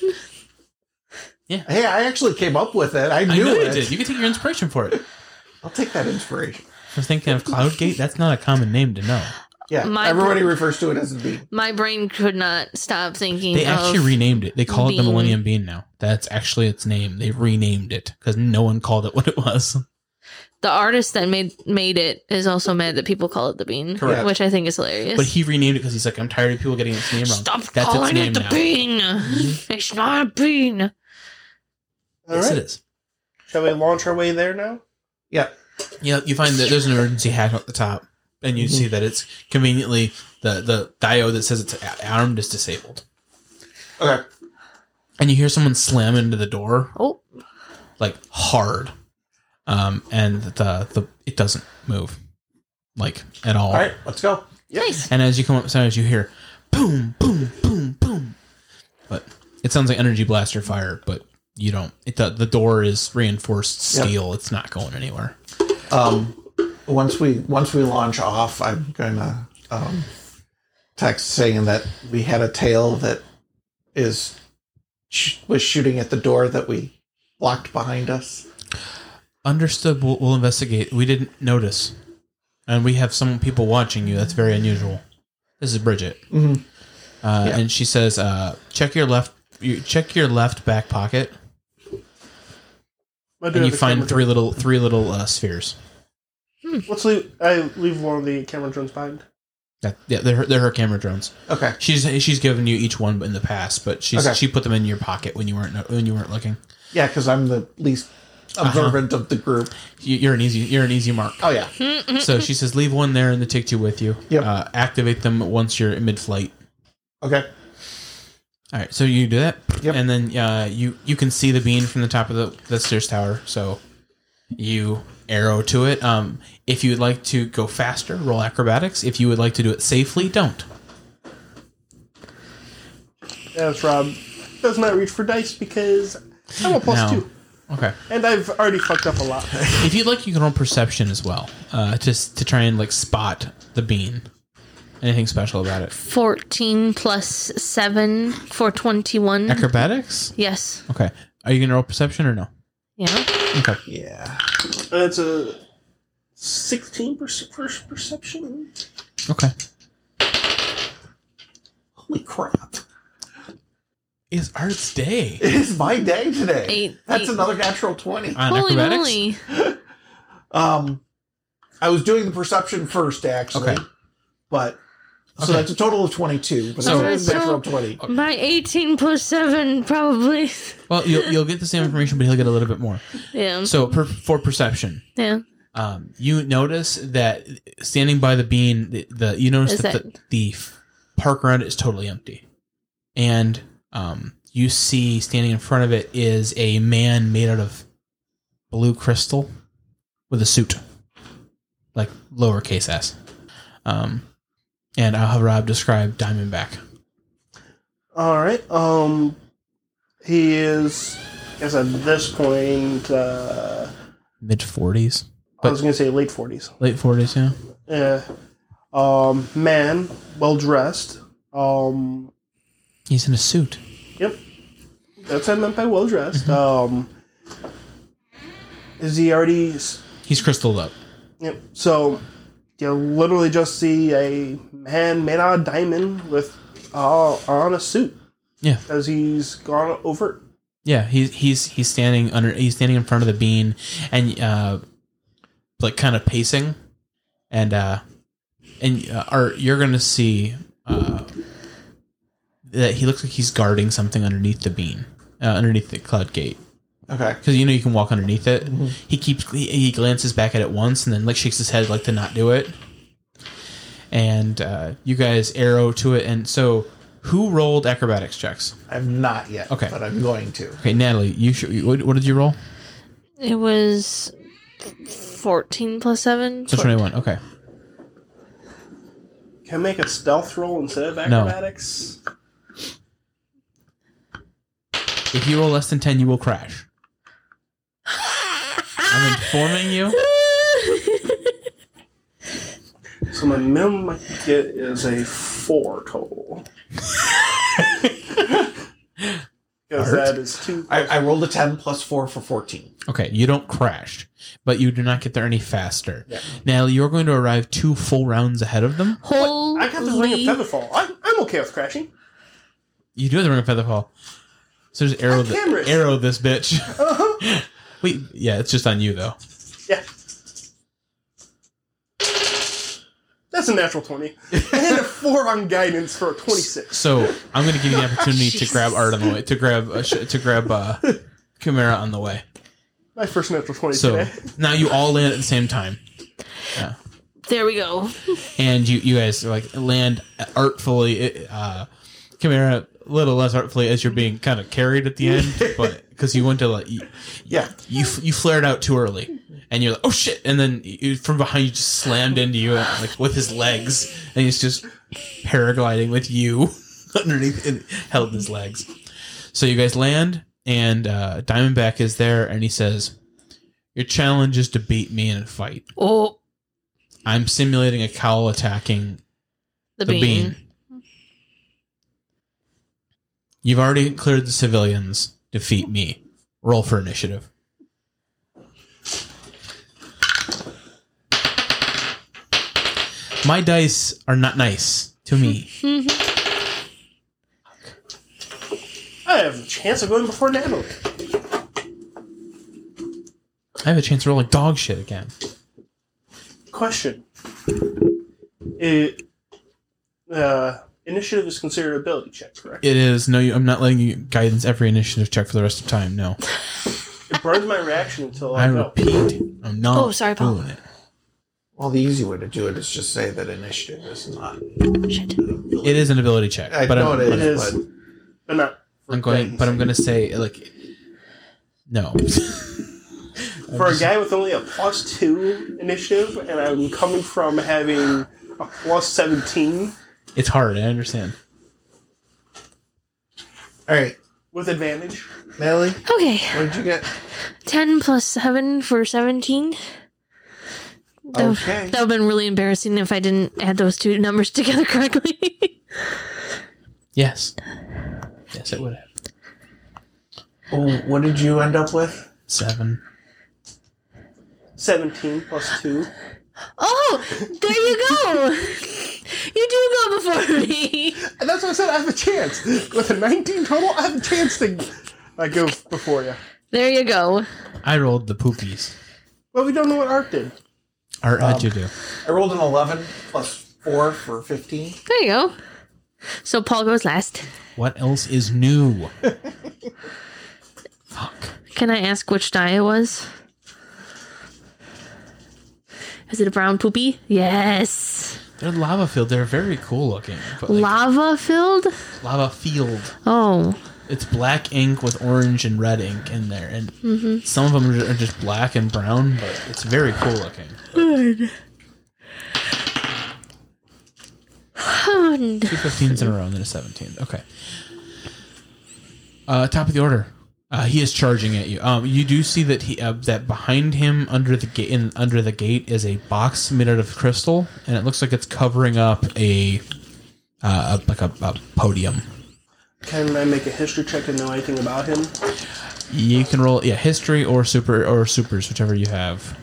Hey, I actually came up with it. I I knew know it. you did. You can take your inspiration for it. I'll take that inspiration. For thinking of Cloud Gate, that's not a common name to know. Yeah, My everybody br- refers to it as the bean. My brain could not stop thinking. They of, actually renamed it. They call it the bean. Millennium Bean now. That's actually its name. They renamed it because no one called it what it was. the artist that made made it is also mad that people call it the bean, Correct. which I think is hilarious. But he renamed it because he's like, I'm tired of people getting its name wrong. Stop That's its calling name it the now. bean. It's not a bean. All Yes, right. it is. Shall we launch our way there now? Yeah. Yeah, you find that there's an emergency hatch at the top, and you see that it's conveniently the the diode that says it's a- armed is disabled. Okay. And you hear someone slam into the door Oh, like hard, um, and the the it doesn't move like at all. All right. Let's go. nice. And as you come upstairs, you hear boom, boom, boom, boom. But it sounds like energy blaster fire, but you don't. It the, the door is reinforced Yep. steel. It's not going anywhere. Um, once we once we launch off, I'm gonna um, text saying that we had a tail that is sh- was shooting at the door that we locked behind us. Understood. We'll, we'll investigate. We didn't notice, and we have some people watching you. That's very unusual. This is Bridget, Mm-hmm. uh, Yeah. and she says, uh, "Check your left. You check your left back pocket, I do and you have the find camera three drone. little three little uh, spheres. Let's leave. I leave one of the camera drones behind. That, yeah, they're her, they're her camera drones. Okay. She's she's given you each one in the past, but she's Okay. she put them in your pocket when you weren't when you weren't looking. Yeah, because I'm the least observant of the group. You, you're an easy you're an easy mark. Oh yeah. So she says, leave one there and the take two with you. Yep. Uh, activate them once you're mid flight. Okay. All right, so you do that, Yep. and then uh, you you can see the bean from the top of the, the stairs tower. So you arrow to it. Um, if you would like to go faster, roll acrobatics. If you would like to do it safely, don't. That's Rob. Does not reach for dice because I'm a plus No. two, Okay. and I've already fucked up a lot. If you'd like, you can roll perception as well, uh, just to try and like spot the bean. Anything special about it? Fourteen plus seven for twenty-one. Acrobatics. Yes. Okay. Are you gonna roll perception or no? Yeah. Okay. Yeah. That's a sixteen percent first perception. Okay. Holy crap! It's Art's day. It is my day today. Eight- That's eight. another natural twenty. On Holy acrobatics. moly! Um, I was doing the perception first, actually. Okay. But so Okay. that's a total of twenty-two. But So- so, it's So- natural twenty. My eighteen plus seven probably. Well, you'll you'll get the same information, but he'll get a little bit more. Yeah. So per, for perception, Yeah. um, you notice that standing by the bean, the, the you notice Is that, that- the, the park around it is totally empty, and um, you see standing in front of it is a man made out of blue crystal with a suit, like lowercase s. Um, and I'll have Rob describe Diamondback. All right. Um, he is. I guess at this point, uh, Mid forties, I was going to say late forties. late forties, yeah. Yeah. Um, man, well dressed. Um, He's in a suit. yep. That's what I meant by well dressed. Um, is he already? s- He's crystalled up. Yep. So you literally just see a man made out of diamond with uh, on a suit Yeah. as he's gone over. Yeah, he's he's he's standing under he's standing in front of the bean and uh like kind of pacing and uh and uh, are you're going to see uh that he looks like he's guarding something underneath the bean, uh, underneath the cloud gate. Okay. Cuz you know you can walk underneath it. He keeps he, he glances back at it once and then like shakes his head like to not do it. And uh you guys arrow to it, and so Who rolled acrobatics checks? I'm not yet. Okay. But I'm going to. Okay, Natalie, you should, what, what did you roll? It was fourteen plus seven. So twenty-one. Okay. Can I make a stealth roll instead of No. acrobatics? If you roll less than ten, you will crash. I'm informing you. So my minimum I can get is a four total. Because Art? that is two. I, I rolled a ten plus four for fourteen. Okay, you don't crash, but you do not get there any faster. Yeah. Natalie, you're going to arrive two full rounds ahead of them. Holy. I got the ring of featherfall. I'm, I'm okay with crashing. You do have the ring of featherfall. So just arrow, I'm the, cameras. arrow this bitch. Uh-huh. Wait, yeah, it's just on you though. Yeah. That's a natural twenty. And a four on guidance for a twenty-six. So I'm going to give you the opportunity to grab Art on the way, to grab uh, sh- to grab uh, Chimera on the way. My first natural twenty So today. now you all land at the same time, There we go. and you you guys like land artfully. Uh, Chimera a little less artfully as you're being kind of carried at the end, but because you went to like you, Yeah. you you flared out too early, and you're like, oh shit, and then you, from behind you just slammed into you like with his legs, and he's just paragliding with you underneath and held in his legs. So you guys land, and uh, Diamondback is there, and he says, your challenge is to beat me in a fight. Oh, I'm simulating a cowl attacking the, the bean. bean. You've already cleared the civilians. Defeat me. Roll for initiative. My dice are not nice to me. I have a chance of going before Natalie. I have a chance to roll like dog shit again. Question. It, uh, initiative is considered an ability check, correct? It is. No, you, I'm not letting you guidance every initiative check for the rest of time. No. It burns my reaction until I, I go. repeat. I'm not Oh, sorry, Paul. doing it. Well, the easy way to do it is just say that initiative is not. Shit. It is an ability check. I but know I'm, it It is, is, but but not. for I'm going, guidance. but I'm going to say like, no. For a guy with only a plus two initiative, and I'm coming from having a plus seventeen It's hard. I understand. all right, with advantage. Natalie, Okay. what did you get? ten plus seven for seventeen. That, would- Okay. that would have been really embarrassing if I didn't add those two numbers together correctly. Yes. Yes, it would have. Oh, what did you end up with? Seven. seventeen plus two. Oh, there you go. You do go before me. And that's what I said, I have a chance. With a nineteen total, I have a chance to I go before you. There you go. I rolled the poopies. Well, we don't know what Art did. Art, how'd you do? I rolled an eleven plus four for fifteen. There you go. So Paul goes last. What else is new? Fuck. Can I ask which die it was? Is it a brown poopy? Yes. They're lava filled. They're very cool looking. But like, Lava filled? lava field. Oh. It's black ink with orange and red ink in there, and some of them are just black and brown, but it's very cool looking. Good. Two fifteens in a row and then a seventeen. Okay. Uh, top of the order. Uh, he is charging at you. Um, you do see that he uh, that behind him under the gate in under the gate is a box made out of crystal, and it looks like it's covering up a uh, like a, a podium. Can I make a history check to know anything about him? You can roll yeah history or super or supers, whichever you have.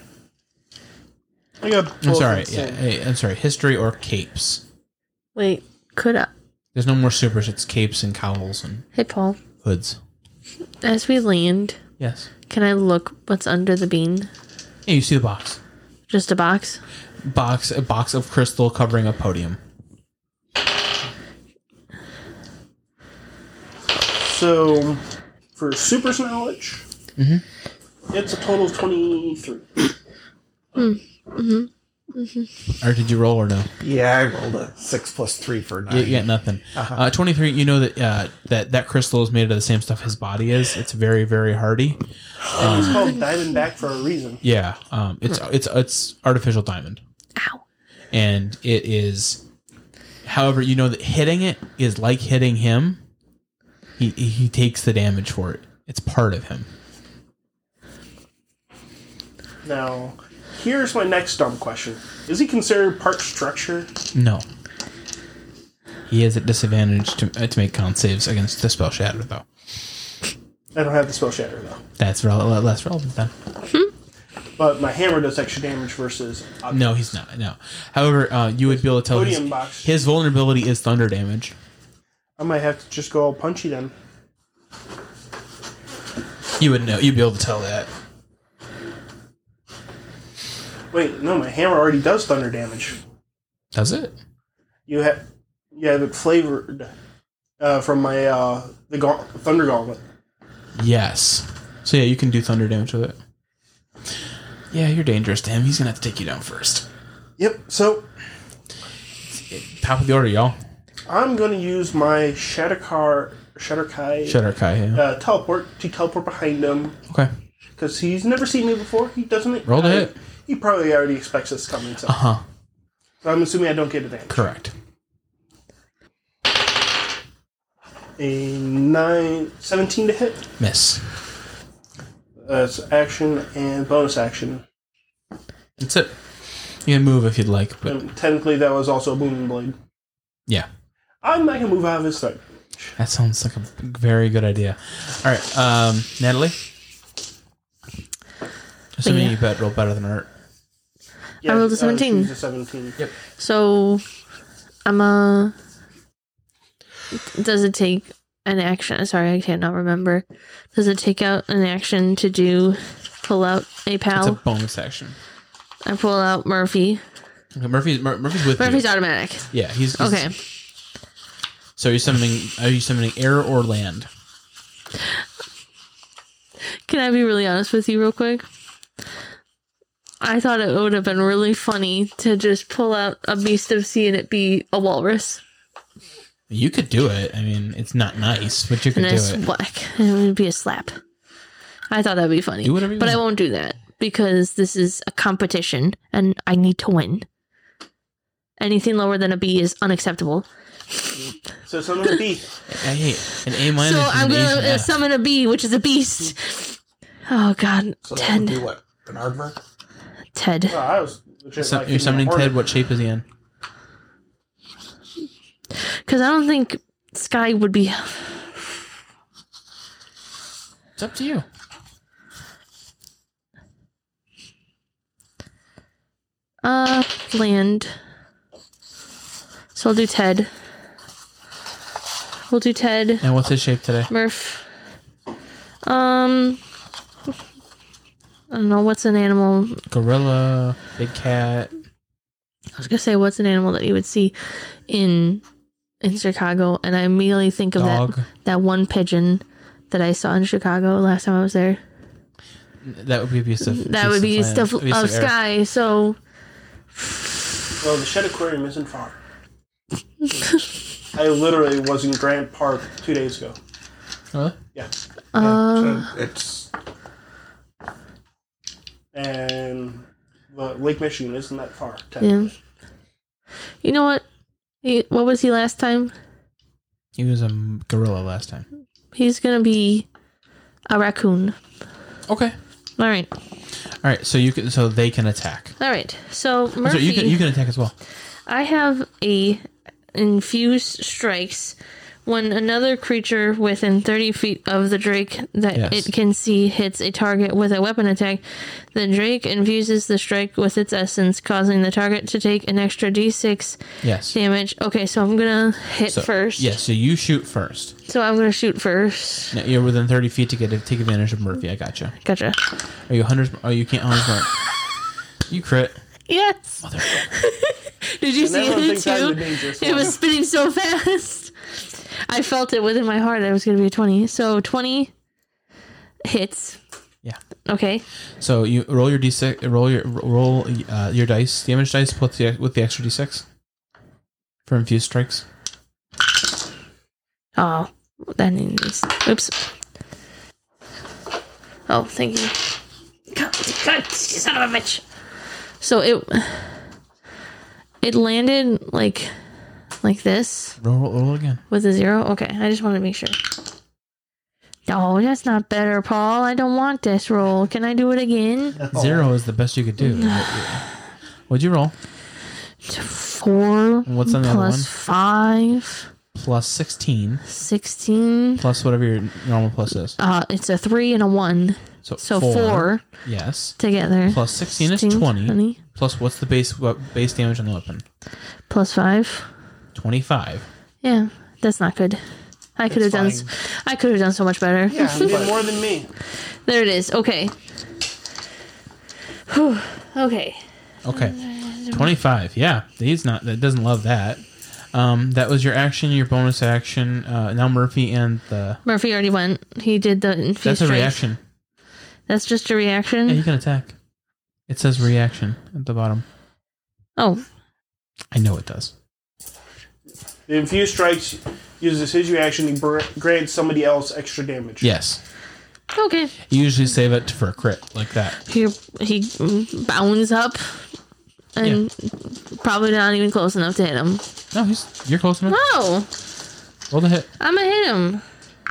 I got I'm both sorry. at the Yeah, same. hey, I'm sorry. History or capes. Wait, could I? There's no more supers. It's capes and cowls and Hey, Paul. hoods. As we land, Yes. can I look what's under the bean? Yeah, you see the box. Just a box? Box a box of crystal covering a podium. So, for Super's knowledge, Mhm. it's a total of twenty-three. Or did you roll or no? Yeah, I rolled a six plus three for nine. You, you got nothing. Uh, twenty-three, you know that, uh, that that crystal is made of the same stuff his body is. It's very, very hardy. Um, it's called Diamondback for a reason. Yeah. Um, it's, it's, it's artificial diamond. Ow. And it is, however, you know that hitting it is like hitting him. He, he takes the damage for it. It's part of him. Now, here's my next dumb question. Is he considered part structure? No. He is at disadvantage to uh, to make con saves against the spell shatter, though. I don't have the spell shatter, though. That's rel- less relevant then. But my hammer does extra damage versus... Objects. No, he's not. No. However, uh, you would be able to tell Podium his, box. his vulnerability is thunder damage. I might have to just go all punchy then. You would know. You'd be able to tell that. Wait, no, my hammer already does thunder damage. Does it? You have you have it flavored uh, from my uh, the gaunt- thunder gauntlet. Yes. So yeah, you can do thunder damage with it. Yeah, you're dangerous to him. He's gonna have to take you down first. Yep. So Top of the order, y'all. I'm going to use my Shattercar, Shatterkai Shadar-kai, yeah. uh, teleport to teleport behind him Okay. because he's never seen me before. He doesn't. Roll to I- hit. He probably already expects us coming. So. Uh huh. So I'm assuming I don't get advantage. Correct. A nine, seventeen to hit. Miss. That's action and bonus action. That's it. You can move if you'd like, but And technically, that was also a booming blade. yeah. I'm not gonna move out of his sight. That sounds like a very good idea. All right, um, Natalie. Assuming Yeah. you bet roll better than Art. Yeah, I rolled a uh, seventeen. she's a seventeen. Yep. So, I'm a. Does it take an action? Sorry, I cannot remember. Does it take out an action to do pull out a It's pal? a bonus action. I pull out Murphy. Okay, Murphy's Mur- Murphy's with Murphy's you. automatic. Yeah, he's, he's Okay. So you're summoning? Are you summoning air or land? Can I be really honest with you, real quick? I thought it would have been really funny to just pull out a beast of sea and it be a walrus. You could do it. I mean, it's not nice, but you could And do it's it. whack. And it would be a slap. I thought that would be funny. Do whatever you but I want. won't do that because this is a competition and I need to win. Anything lower than a B is unacceptable. So summon a bee. I hate an A minus. So is I'm an going Asian to F. summon a bee, which is a beast. Oh, God. So that would be Ted. what? An aardvark? Ted. Oh, I was legit Sum- like you're summoning hornet. Ted. What shape is he in? Because I don't think Sky would be... It's up to you. Uh, land. So I'll do Ted. We'll do Ted. And what's his shape today? Murph. Um, I don't know. What's an animal? Gorilla, big cat. I was gonna say what's an animal that you would see in in Chicago, and I immediately think of Dog. that that one pigeon that I saw in Chicago last time I was there. That would be a piece of. That would be land- stuff a piece of air. Sky. So Well, the Shed Aquarium isn't far. I literally was in Grant Park two days ago. Really? Yeah. uh, So it's And the Lake Michigan isn't that far. yeah. technically. You know what? He, what was he last time? He was a m- gorilla last time. He's gonna be a raccoon. Okay. All right. All right. So you can. So they can attack. All right. So Oh, Murphy, sorry, you can. You can attack as well. I have a infused strikes. When another creature within thirty feet of the Drake that Yes. it can see hits a target with a weapon attack, the Drake infuses the strike with its essence, causing the target to take an extra d six Yes. damage. Okay, so I'm gonna hit So, first. Yes. So you shoot first. So I'm gonna shoot first. Now, you're within thirty feet to get to take advantage of Murphy. I gotcha. Gotcha. Are you hunters? Oh, you can't hunters mark. You crit. Yes. Motherfucker. Did you And see everyone it thinks I'm the too? dangerous It one. was spinning so fast. I felt it within my heart that it was going to be a twenty. So twenty hits. Yeah. Okay. So you roll your d six, roll your roll uh, your dice, damage dice, with the with the extra d six for infused strikes. Oh, that needs. Oops. Oh, thank you. God, God, son of a bitch. So it it landed like like this Roll, roll, roll again. with a zero. Okay, I just wanted to make sure. No, that's not better, Paul. I don't want this roll. Can I do it again? Zero is the best you could do. What'd you roll? Four. And what's on the other plus one? five. Plus sixteen. Sixteen. Plus whatever your normal plus is. Uh, it's a three and a one. So, So four. four, Yes. together. Plus sixteen is sixteen, twenty. twenty. Plus what's the base what, base damage on the weapon? Plus five. twenty-five. Yeah, that's not good. I could have It's done. s- fine. I could have done so much better. Yeah, you did more than me. There it is. Okay. Whew. Okay. Okay. twenty-five. Yeah. He's not that doesn't love that. Um, that was your action, your bonus action. Uh, now Murphy and the Murphy already went. He did the infused that's a strikes. reaction. That's just a reaction. Yeah, you can attack. It says reaction at the bottom. Oh, I know it does. The infused strikes uses his reaction. He br- grants somebody else extra damage. Yes. okay. You usually save it for a crit like that. He he bounds up, and probably not even close enough to hit him. No, he's you're close enough. No, Roll the hit. I'm gonna hit him.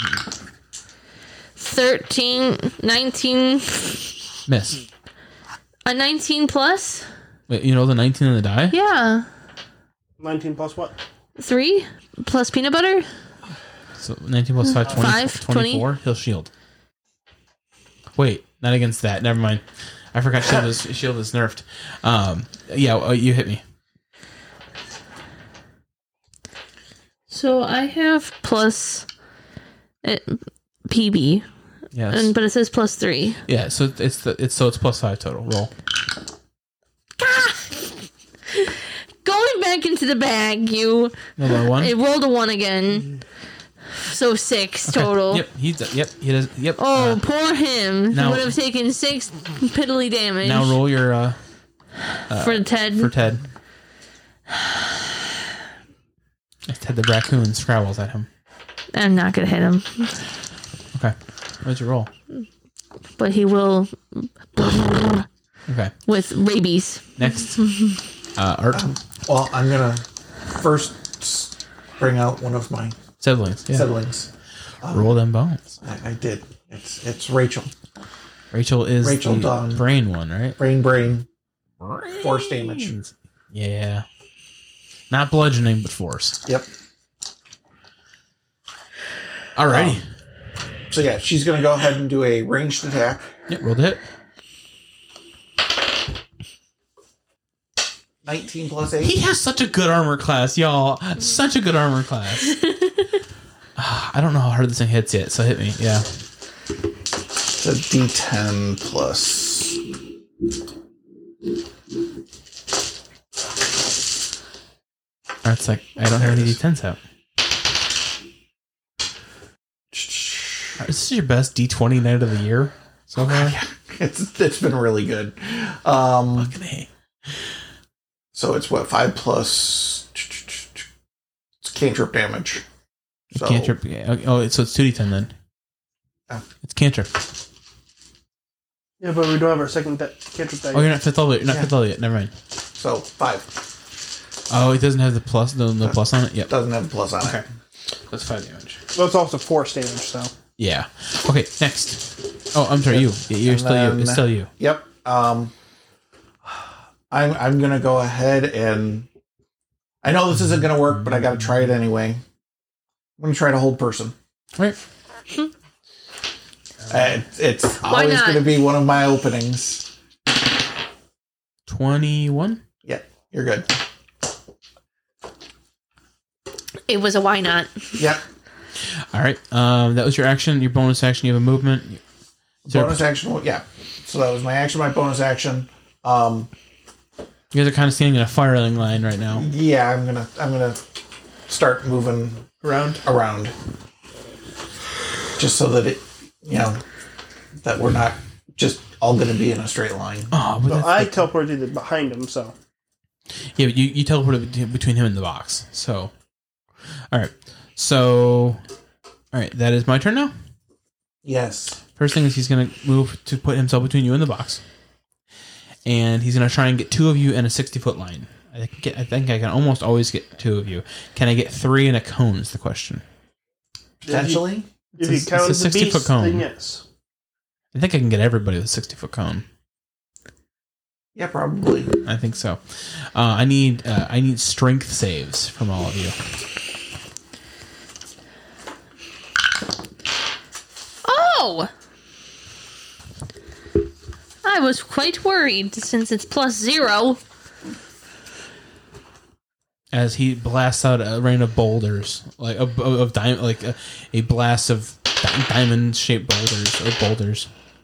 thirteen, nineteen, Miss. a nineteen plus? Wait, you know the nineteen on the die? Yeah. nineteen plus what? Three plus peanut butter? So nineteen plus five, twenty, Five, twenty-four. He'll shield. Wait, not against that. Never mind. I forgot shield is shield is nerfed. Um, yeah, uh, you hit me. So I have plus uh, P B, Yes. and but it says plus three. Yeah. So it's the it's so it's plus five total. Roll. Going back into the bag, you Another one. it rolled a one again. So six total. Yep. He's yep. He does. Yep. Oh, uh, poor him. now- he would have taken six piddly damage now roll your uh, for Ted. for Ted. Ted the raccoon scrabbles at him. I'm not gonna hit him, Okay. What'd you roll? but he will Okay. with rabies. Next. Uh, Art. Well, I'm gonna first s- bring out one of my Siblings. Yeah. siblings. Roll them bones. I, I did. It's it's Rachel. Rachel is Rachel the Dawn. brain one, right? Brain, brain, force damage. Yeah. Not bludgeoning, but force. Yep. Alrighty. So yeah, she's gonna go ahead and do a ranged attack. Yep, roll the hit. nineteen plus eight. He has such a good armor class, y'all. Such a good armor class. Ah, I don't know how hard this thing hits yet, so hit me. Yeah. It's a D ten plus. It's like, I don't have any D tens out. This is your best D twenty night of the year so far? It's it's been really good. Um, Fucking A. so it's what five plus. It's cantrip damage. So Cantrip. yeah, Oh, so it's two D ten then. Oh. It's cantrip. Yeah, but we don't have our second de- cantrip die. Oh, you're not fifth level yet. You're not Yeah. fifth level yet. Never mind. so five Oh, it doesn't have the plus, no, no plus on it? Yep. doesn't have a plus on Okay. it. That's five damage. Well, it's also force damage, so. Yeah. Okay, next. Oh, I'm sorry, you. Yeah, You're And still you. It's then- still you. Yep. Um, I'm I'm gonna go ahead and I know this isn't gonna work, but I gotta try it anyway. I'm gonna try to hold person. Right. Uh, it's it's Why always not? gonna be one of my openings. twenty-one? Yeah, you're good. It was a why not? Yep. All right. Um, that was your action. Your bonus action, you have a movement. So Bonus action. well, Yeah. So that was my action. My bonus action. Um, you guys are kind of standing in a firing line right now. yeah, I'm gonna I'm gonna start moving Around. around, just so that it, you know, that we're not just all going to be in a straight line. Oh, but So that's I the- teleported behind him, so. yeah, but you, you teleported bet- between him and the box. So, all right. So, all right. That is my turn now. Yes. First thing is he's going to move to put himself between you and the box. And he's going to try and get two of you in a sixty-foot line. I, can get, I think I can almost always get two of you. Can I get three in a cone is the question. Potentially? If It's a- you count it's a the sixty-foot beast, cone. then yes. I think I can get everybody with a sixty-foot cone. Yeah, probably. I think so. Uh, I need uh, I need strength saves from all of you. Oh! I was quite worried since it's plus zero. As he blasts out a rain of boulders, like of, of, of diamond, like a, a blast of di- diamond-shaped boulders or boulders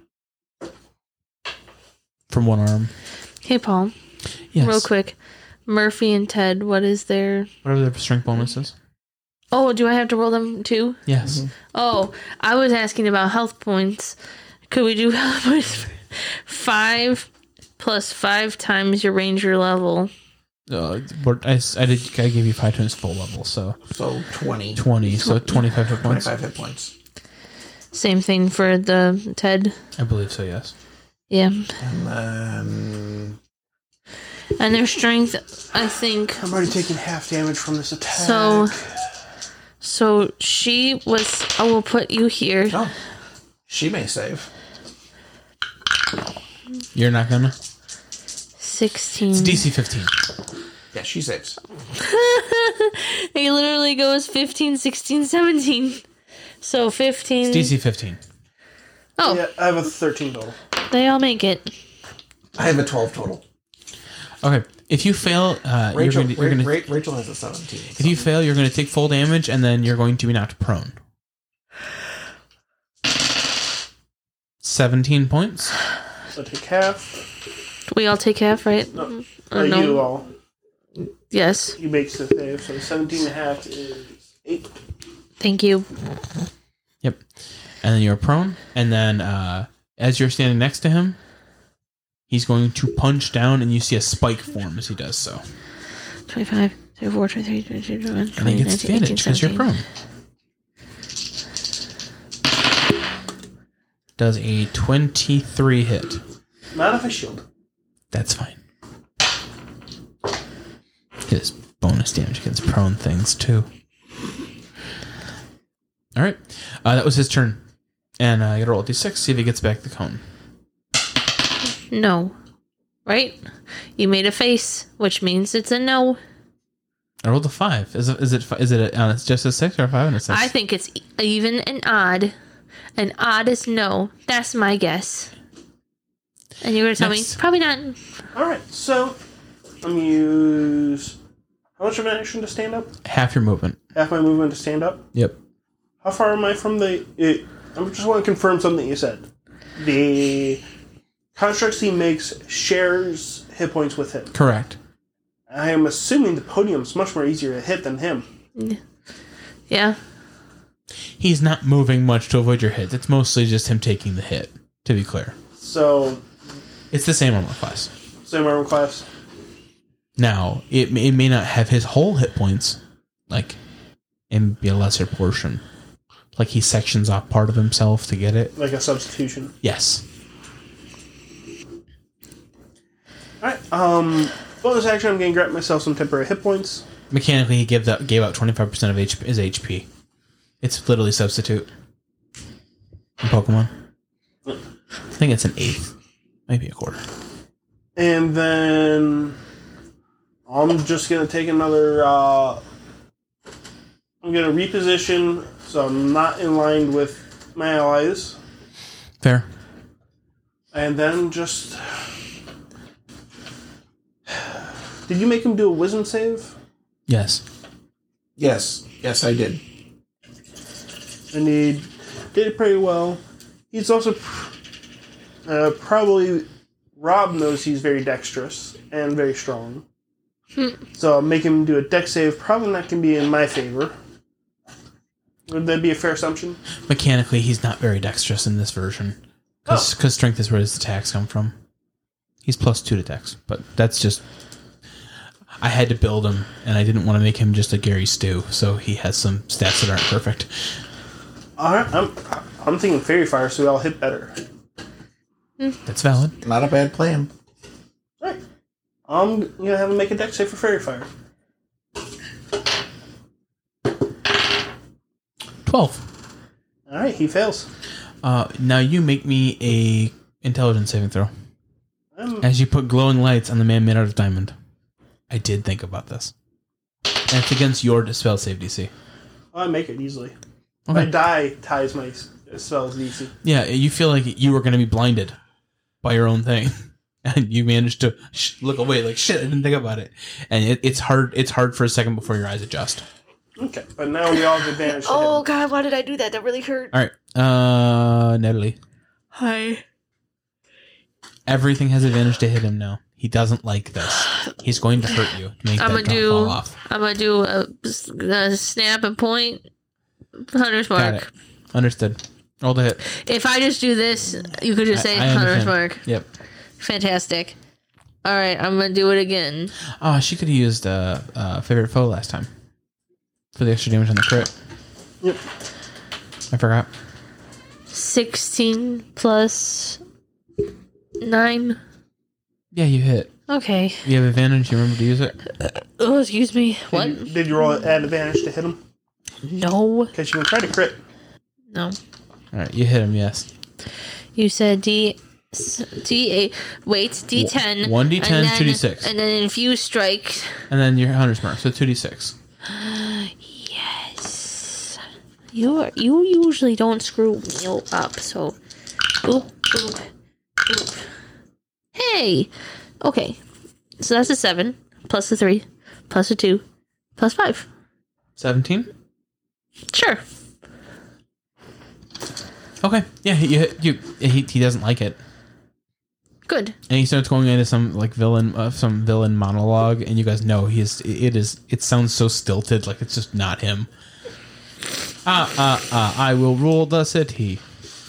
from one arm. Hey, Paul, Yes. real quick. Murphy and Ted, what is their... Whatever the strength bonus is. Oh, do I have to roll them too? Yes. Oh, I was asking about health points. Could we do health points for five plus five times your ranger level? Uh, we're- I, I did. I gave you five times full level, so So twenty. twenty. So twenty-five hit points. twenty-five hit points. Same thing for the Ted. I believe so. Yes. Yeah. And then... And their strength, I think. I'm already taking half damage from this attack. So, so she was. I will put you here. Oh, she may save. You're not gonna. Sixteen. It's D C fifteen. Yeah, she saves. He literally goes fifteen, sixteen, seventeen. So fifteen. It's D C fifteen. Oh, Yeah, I have a thirteen total. they all make it. I have a twelve total. Okay. If you fail, uh, Rachel, you're going to. You're Ra- going to. Ra- Rachel has a seventeen. If you fail, you're going to take full damage, and then you're going to be knocked prone. Seventeen points. So I take half. We all take half, right? No, Or uh, no? you all. Yes. You make the save. So seventeen and a half is eight. Thank you. Yep. And then you're prone, and then uh, as you're standing next to him, he's going to punch down, and you see a spike form as he does so. twenty-five, twenty-four, twenty-three, twenty-two, twenty-one, And he gets twenty-nine, advantage because you're eighteen, prone. Does a twenty-three hit. Not if I shield. That's fine. His bonus damage against prone things, too. Alright. Uh, that was his turn. And uh, I gotta roll a d six, see if he gets back the cone. seventeen. No. Right? You made a face, which means it's a no. I rolled a five. Is it? Is it? Is it a, uh, it's just a six or a five and a six? I think it's even and odd. An odd is no. That's my guess. And you're gonna tell Next. me probably not. Alright, so I'm gonna use how much of an action to stand up? half your movement. Half my movement to stand up? Yep. How far am I from the it, I just want to confirm something you said. The constructs he makes shares hit points with him. Correct. I am assuming the podium's much more easier to hit than him. Yeah. He's not moving much to avoid your hits. It's mostly just him taking the hit, to be clear. So It's the same armor class. same armor class. Now, it may, it may not have his whole hit points, like, and be a lesser portion. Like he sections off part of himself to get it. Like a substitution. Yes. Alright, um bonus action I'm gonna grant myself some temporary hit points. Mechanically, he gave that gave out twenty-five percent of H, his H P. It's literally substitute. In Pokemon. I think it's an eighth. Maybe a quarter. And then I'm just gonna take another uh I'm gonna reposition so I'm not in line with my allies. Fair. And then just did you make him do a wisdom save? Yes. Yes. Yes, I did. And he did it pretty well. He's also uh, probably Rob knows he's very dexterous and very strong. So I'll make him do a dex save. Probably not going to be in my favor. Would that be a fair assumption? Mechanically, he's not very dexterous in this version. Because Oh. strength is where his attacks come from. He's plus two to dex, but that's just... I had to build him, and I didn't want to make him just a Gary Stew, so he has some stats that aren't perfect. All right, I'm I'm thinking Fairy Fire, so I'll hit better. That's valid. Not a bad plan. All right, I'm gonna have him make a dex save for Fairy Fire. twelve. All right, he fails. Uh, now you make me a intelligence saving throw. Um, As you put glowing lights on the man made out of diamond. I did think about this. And it's against your spell save D C. I make it easily. Okay. My die ties my s- spells easy. Yeah, you feel like you were going to be blinded by your own thing, and you managed to sh- look away like shit. I didn't think about it, and it, it's hard. It's hard for a second before your eyes adjust. Okay, but now we all have advantage. to Oh him. god, why did I do that? That really hurt. All right, uh, Natalie. Hi. Everything has advantage to hit him now. He doesn't like this. He's going to hurt you. To make I'm that gonna drop fall do. off. I'm gonna do a, a snap and point. Hunter's Got mark. it. Understood. Roll the hit. If I just do this, you could just I- say I Hunter's understand. mark. Yep. Fantastic. All right, I'm gonna do it again. Oh, she could have used uh, uh, favorite foe last time for the extra damage on the crit. Yep. I forgot. Sixteen plus nine. Yeah, you hit. Okay. You have advantage. You remember to use it. Oh, excuse me. What? Did you, did you roll add advantage to hit him? No. Because you can try to crit. No. All right, you hit him. Yes. You said D, D eight. Wait, D ten. one d ten, and then- two d six. and then infuse strike. And then your hunter's mark, so two d six. Yes. You are, you usually don't screw me up, so. Oop, oop, oop. Hey. Okay. So that's a seven plus a three plus a two plus five. seventeen? Sure. Okay. Yeah, you hit, you he, he doesn't like it. Good. And he starts going into some like villain uh, some villain monologue, and you guys know he is it is it sounds so stilted, like it's just not him. Ah ah ah! I will rule the city.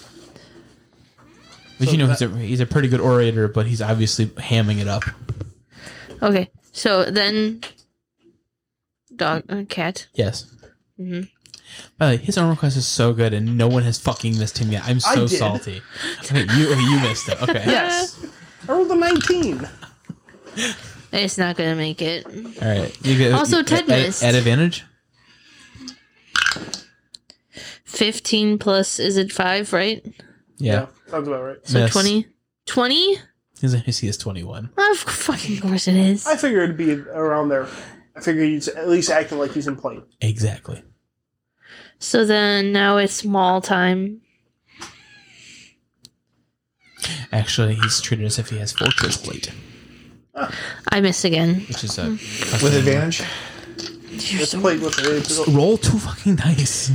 But So you know that- he's a he's a pretty good orator, but he's obviously hamming it up. Okay. So then. Dog. Uh, cat. Yes. Mm-hmm. By the way, his armor class is so good, and no one has fucking missed him yet. I'm I so did. salty. Okay, you okay, you missed it. Okay. Yes. I rolled a nineteen. It's not gonna make it. All right. You get, Also, you- Ted at, missed. at advantage. Fifteen plus is it five, right? Yeah. Sounds about right. So Miss. twenty. Twenty? His A C is twenty-one. Of fucking course it is. I figured it'd be around there. I figured he's at least acting like he's in plane. Exactly. So then now it's small time. Actually, he's treated as if he has Fortress Plate, I miss again. which is a With advantage? You're It's so- played with it. roll two fucking dice.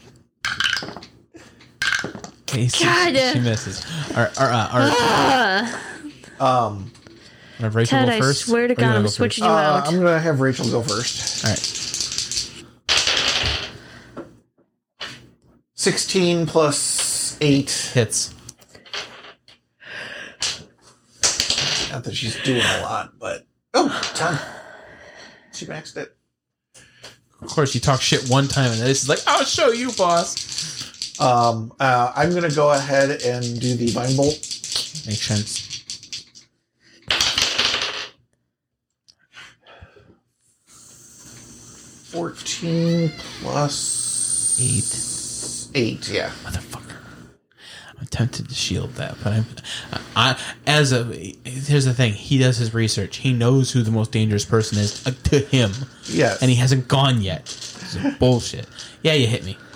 Okay, she, God. she, she misses. Our, our, uh, our, Ah, Um, our Rachel Ted, go I first. swear to Or you wanna God, I'm go switching first? you uh, out. I'm gonna have Rachel go first. All right. Sixteen plus eight. Hits. Not that she's doing a lot, but oh, ten. She maxed it. Of course, you talk shit one time, and this is like, I'll show you, boss. Um, uh, I'm gonna go ahead and do the vine bolt. Makes sense. Fourteen plus Eight. Eight, yeah. Motherfucker. I'm tempted to shield that, but I'm. I as a here's the thing. He does his research. He knows who the most dangerous person is uh, to him, Yes. and he hasn't gone yet. This is bullshit. Yeah, you hit me.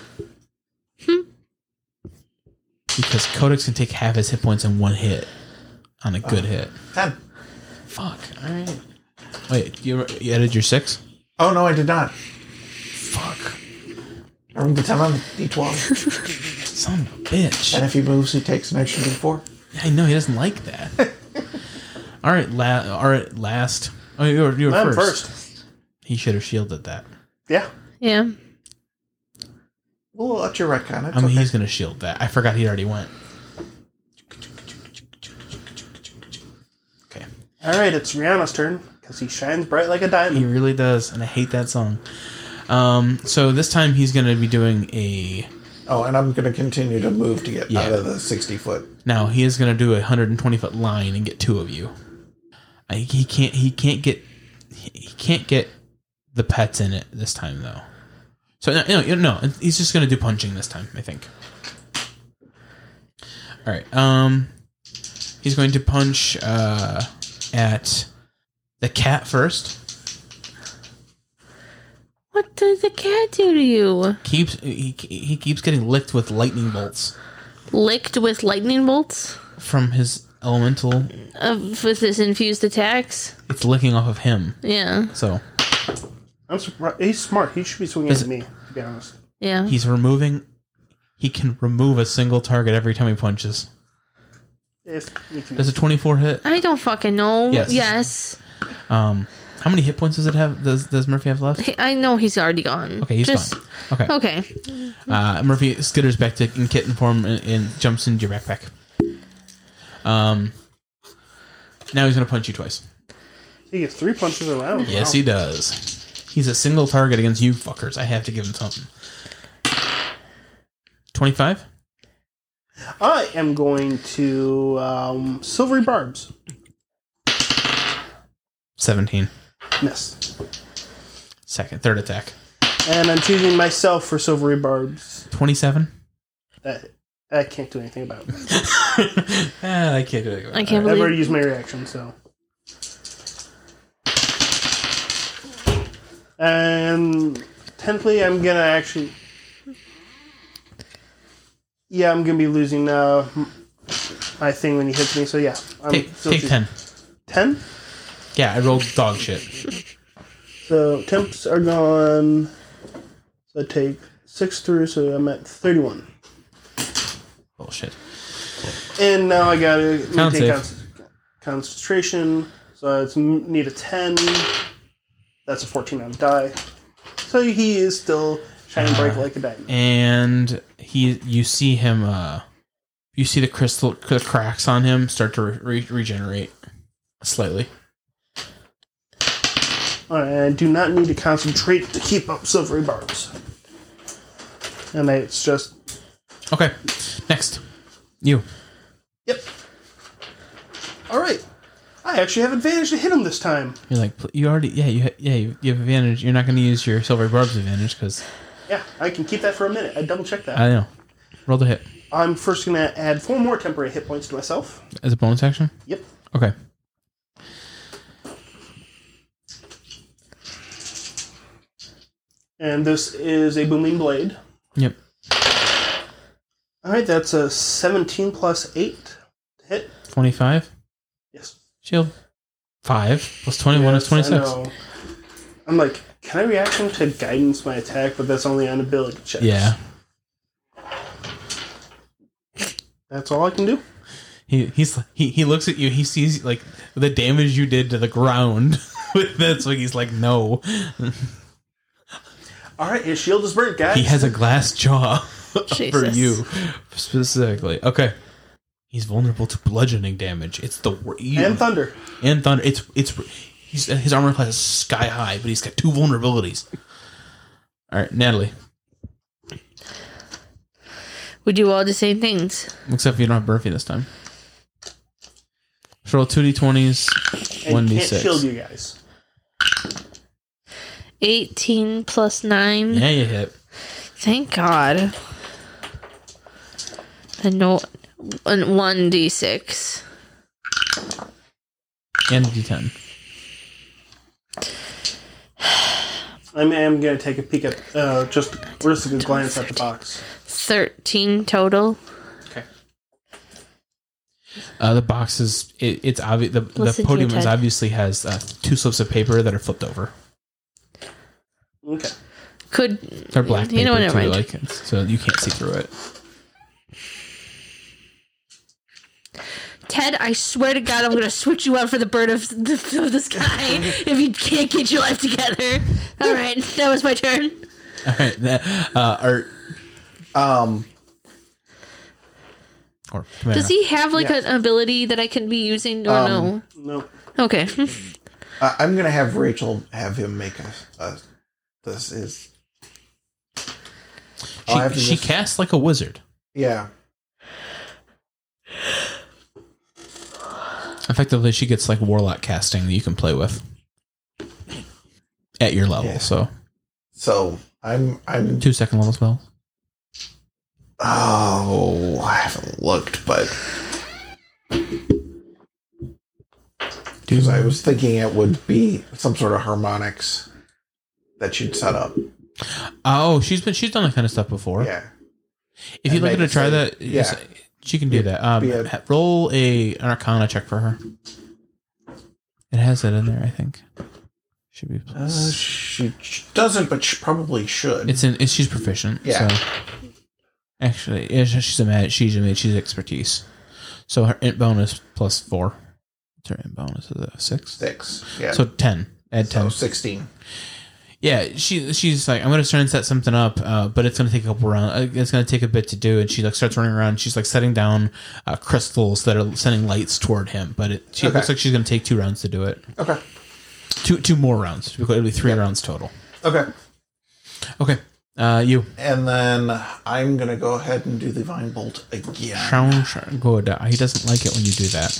Because Codex can take half his hit points in one hit on a good hit. Ten. Fuck. All right. Wait, you you added your six? Oh no, I did not. Fuck. I rolled the ten on the D twelve. Son of a bitch. And if he moves, he takes an extra D four. I know he doesn't like that. all right, la- all right, last. Oh, you were, you were I'm first. first. He should have shielded that. Yeah. Yeah. We'll let you retcon it. I mean, okay. he's gonna shield that. I forgot he already went. All right, it's Rihanna's turn because he shines bright like a diamond. He really does, and I hate that song. Um, so this time he's going to be doing a... Oh, and I'm going to continue to move to get Yeah. out of the sixty foot. Now he is going to do a one hundred twenty foot line and get two of you. I, he can't. He can't get. He can't get the pets in it this time though. So no, no, no he's just going to do punching this time. I think. All right. Um, he's going to punch uh, at the cat first. What did the cat do to you? Keeps he, he keeps getting licked with lightning bolts Licked with lightning bolts? from his elemental. Uh, with his infused attacks? It's licking off of him. Yeah. So I'm surprised. He's smart. He should be swinging Is at me, to be honest. Yeah. he's removing. He can remove a single target every time he punches. If, if you, Does a twenty-four hit? I don't fucking know. Yes. Yes. Um, how many hit points does it have? Does Does Murphy have left? He- I know he's already gone. Okay, he's Just, gone. Okay. Okay. Uh, Murphy skitters back to in kitten form and, and jumps into your backpack. Um. Now he's gonna punch you twice. he gets three punches around. Yes, Wow. he does. He's a single target against you fuckers. I have to give him something. Twenty-five. I am going to um, Silvery Barbs. Seventeen. Miss. Second, third attack. And I'm choosing myself for Silvery Barbs. Twenty-seven. That I can't do anything about it. ah, I can't do it. I can't I've already believe used my reaction, so. And technically, I'm gonna actually. Yeah, I'm gonna be losing uh, my thing when he hits me. So yeah, I'm Take, still take choosing- ten. Ten. Yeah, I rolled dog shit. So temps are gone. So I take six through, so I'm at thirty-one. Bullshit. And now I gotta Con maintain save. con- concentration. So it's m- need a ten. That's a fourteen on the die. So he is still shining bright like a diamond. And he, you see him. Uh, you see the crystal the cracks on him start to re- re- regenerate slightly. Alright, I do not need to concentrate to keep up Silvery Barbs. And it's just. Okay, next, you. Yep. Alright. I actually have advantage to hit him this time. You're like you already. Yeah, you ha- yeah you, you have advantage. You're not going to use your silver barbs advantage because Yeah, I can keep that for a minute. I double checked that. I know. Roll the hit I'm first going to add four more temporary hit points to myself. as a bonus action. Yep. Okay. And this is a Booming Blade. Yep. Alright, that's a seventeen plus eight to hit. Twenty-five. Yes. Shield. Five plus twenty-one is Yes, I twenty-six. know. I'm like, can I reaction to guidance my attack? But that's only on ability checks. Yeah. That's all I can do. He he's he, he looks at you. He sees like the damage you did to the ground. That's why he's like, no. Alright, his shield is burnt, guys. He has a glass jaw for Jesus. you specifically. Okay. He's vulnerable to bludgeoning damage. It's the wor- you- And thunder. and thunder. It's it's he's, his armor class is sky high, but he's got two vulnerabilities. All right, Natalie. we do all the same things. Except for you don't have Murphy this time. So roll two d twenties, And one d can't six. shield you guys. eighteen plus nine. Yeah, you hit. Thank God. And no, and one d six. And a d ten. I am going to take a peek at, uh, just, just a good glance at the box. Thirteen total. Okay. Uh, the box is it, it's obvious. The, the Listen to podium your is Ted. obviously has uh, two slips of paper that are flipped over. Okay. Could They're black paper you know what? Never too, mind. like it's- so you can't see through it. Ted, I swear to God, I'm gonna switch you out for the bird of the, of the sky if you can't get your life together. All right, that was my turn. All right, that, uh, Art. Um, Or command. Does he have like Yes. an ability that I can be using or Um, No. no? Okay. Uh, I'm gonna have Rachel have him make a. a this is. I'll have She, him she just- casts like a wizard. Yeah. Effectively, she gets like warlock casting that you can play with at your level. Yeah. So So I'm I'm two second level spells. oh I haven't looked, but because I was thinking it would be some sort of harmonics that you'd set up. Oh, she's been she's done that kind of stuff before. Yeah. If you'd And like her to make it try so- that, yeah. yes, she can do that. Um, Be a- ha- roll a an Arcana check for her. It has it in there, I think. Should be. Uh, she, she doesn't, but she probably should. It's in. It's, she's proficient. Yeah. So. Actually, yeah, she's a mad. She's a mad. She's expertise. So her int bonus plus four. What's her int bonus? Is it a six? Six. Yeah. So ten. Add So ten. sixteen. Yeah, she she's like, I'm gonna try and set something up, uh, but it's gonna take a couple rounds. It's gonna take a bit to do, and she like starts running around. She's like setting down uh, crystals that are sending lights toward him, but it she Okay. looks like she's gonna take two rounds to do it. Okay. Two two more rounds. It'll be three rounds total. Okay. Okay, uh, you. And then I'm gonna go ahead and do the Vine Bolt again. Sounds good. Uh, He doesn't like it when you do that.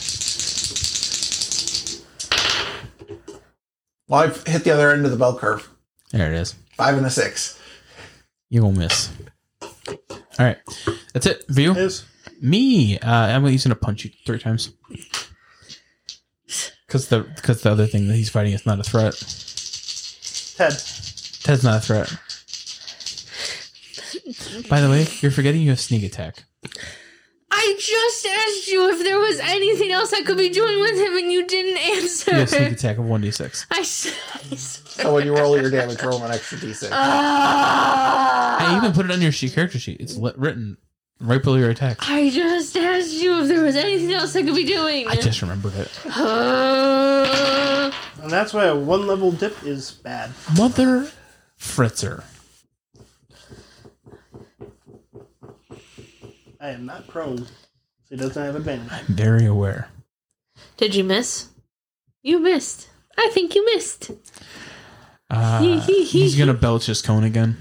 Well, I've hit the other end of the bell curve. There it is. Five and a six. You gonna miss. All right, that's it for you. Is Me, uh, I'm using to punch you three times because the because the other thing that he's fighting is not a threat. Ted. Ted's not a threat. By the way, you're forgetting you have sneak attack. I just asked you if there was anything else I could be doing with him, and you didn't answer. You have sneak attack of one d six. I s- I s- So when you roll your damage, roll an extra d six. Ah. I even put it on your sheet character sheet. It's lit, written right below your attack. I just asked you if there was anything else I could be doing. I just remembered it. Uh, And that's why a one level dip is bad. Mother Fritzer. I am not prone, so he doesn't have advantage. I'm very aware. did you miss? You missed. I think you missed. Uh, he's gonna belch his cone again.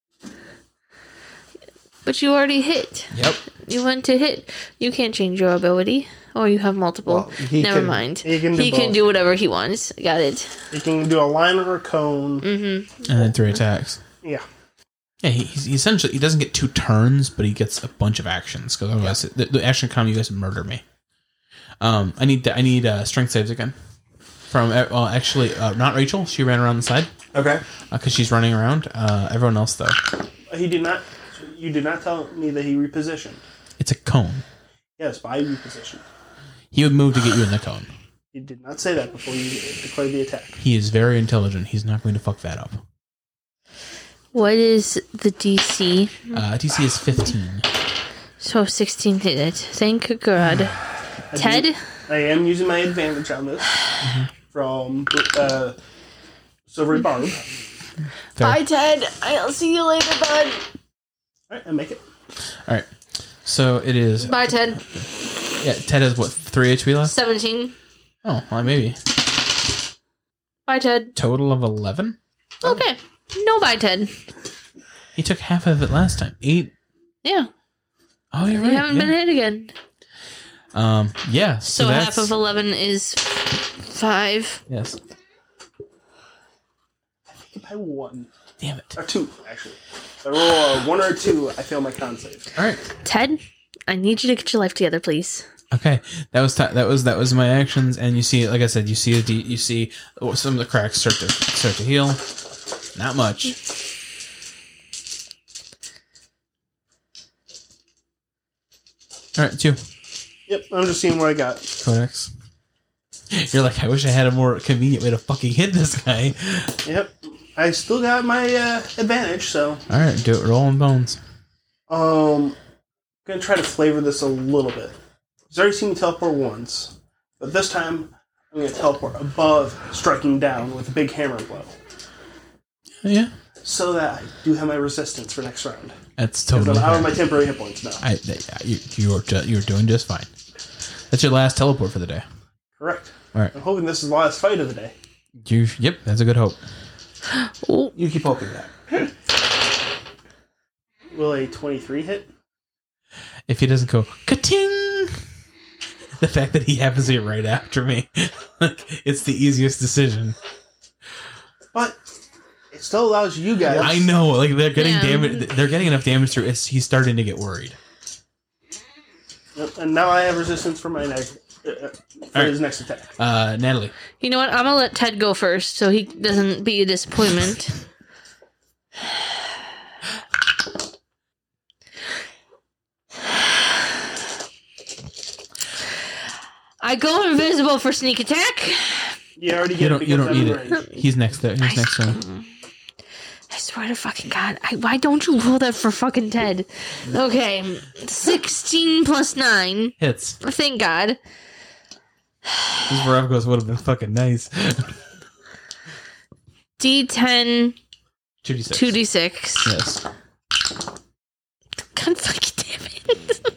But you already hit. Yep. You went to hit. You can't change your ability. Or you have multiple. Well, he Never can- mind. he can do he can both. do whatever he wants. Got it. You can do a line or a cone. Mm-hmm. And then three attacks. Yeah. Yeah, he, he's he essentially he doesn't get two turns, but he gets a bunch of actions because otherwise the, the action comes, you guys murder me. Um, I need I need uh, strength saves again from uh, well actually uh, not Rachel. She ran around the side Okay. because uh, she's running around. Uh, everyone else though, He did not. You did not tell me that he repositioned. it's a cone. Yes, but I repositioned. He would move to get you in the cone. You did not say that before you declared the attack. He is very intelligent. He's not going to fuck that up. What is the D C? Uh, D C is fifteen. So sixteen hit it. Thank God. I Ted? do- I am using my advantage on this from uh, Silvery Barb. Fair. Bye, Ted. I'll see you later, bud. All right, I make it. All right. So it is. Bye, Ted. Yeah, Ted has what three H P left? seventeen. Oh, well, maybe Bye, Ted. total of eleven. Okay. No bye, Ted. He took half of it last time. Eight. Yeah. Oh, you're You right. haven't yeah. been hit again. Um. Yeah. So, So that's, half of eleven is five. yes. By one. Damn it. Or two, actually. If I roll a one or a two, I fail my con save. All right. Ted, I need you to get your life together, please. Okay. That was t- that was that was my actions, and you see, like I said, you see a D- you see some of the cracks start to start to heal. Not much. All right, two Yep, I'm just seeing what I got. codex. You're like, I wish I had a more convenient way to fucking hit this guy. Yep, I still got my uh, advantage, so All right, do it. Rolling bones. um, I'm gonna try to flavor this a little bit. He's already seen me teleport once, but this time I'm gonna teleport above, striking down with a big hammer blow. Yeah. so that I do have my resistance for next round. That's Because totally I'm out of fine. my temporary hit points now. I, yeah, you, you're, ju- you're doing just fine. That's your last teleport for the day. Correct. All right. I'm hoping this is the last fight of the day. You, yep, that's a good hope. Ooh. You keep hoping that. Will a twenty-three hit? If he doesn't go ka-ting, the fact that he happens to be right after me, like, it's the easiest decision. But it still allows you guys. I know, like they're getting Yeah. damage. They're getting enough damage through. It's, he's starting to get worried. Yep, and now I have resistance for my next. Uh, for All right. his next attack. Uh, Natalie, You know what? I'm gonna let Ted go first so he doesn't be a disappointment. I go invisible for sneak attack. You already you get don't. it You because don't I'm need in range. it. He's next. To, he's next to him. I swear to fucking God. I, why don't you roll that for fucking Ted? Okay. sixteen plus nine. Hits. Thank God. These Varavgos would have been fucking nice. D ten, Two d six. two d six. Yes. God fucking damn it.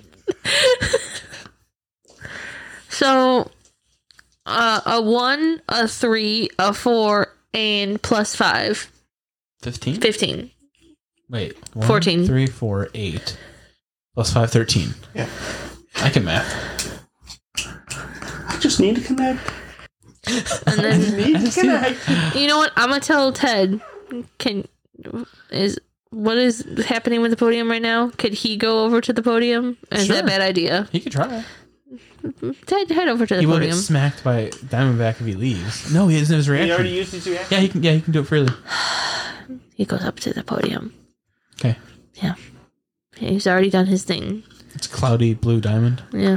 So, uh, a one, a three, a four, and plus five. Fifteen. fifteen. Wait. One, fourteen. Three, four, eight. Plus five, thirteen. Yeah. I can math. I just need to connect. And then, Need I to see that. connect. you know what? I'm gonna tell Ted. Can is what is happening with the podium right now? Could he go over to the podium? Is that Sure. a bad idea? He could try. Ted, head over to the He will get podium. smacked by Diamondback if he leaves. No, he isn't his He reaction. already used his reaction. Yeah, he can. Yeah, he can do it freely. He goes up to the podium. Okay. Yeah, he's already done his thing. It's cloudy blue diamond. Yeah,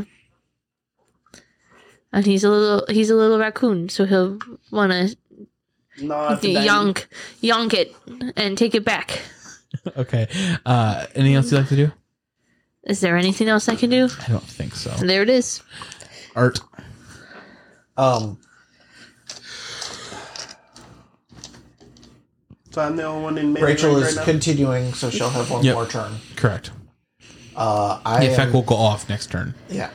and he's a little he's a little raccoon, so he'll want to Not the diamond. yonk yonk it and take it back. Okay. Uh, anything else you'd like to do? Is there anything else I can do? I don't think so. There it is. Art. Um, So I'm the only one in melee Rachel range is right now. continuing, so she'll have one Yep. more turn. Correct. Uh, I The am, effect will go off next turn. yeah.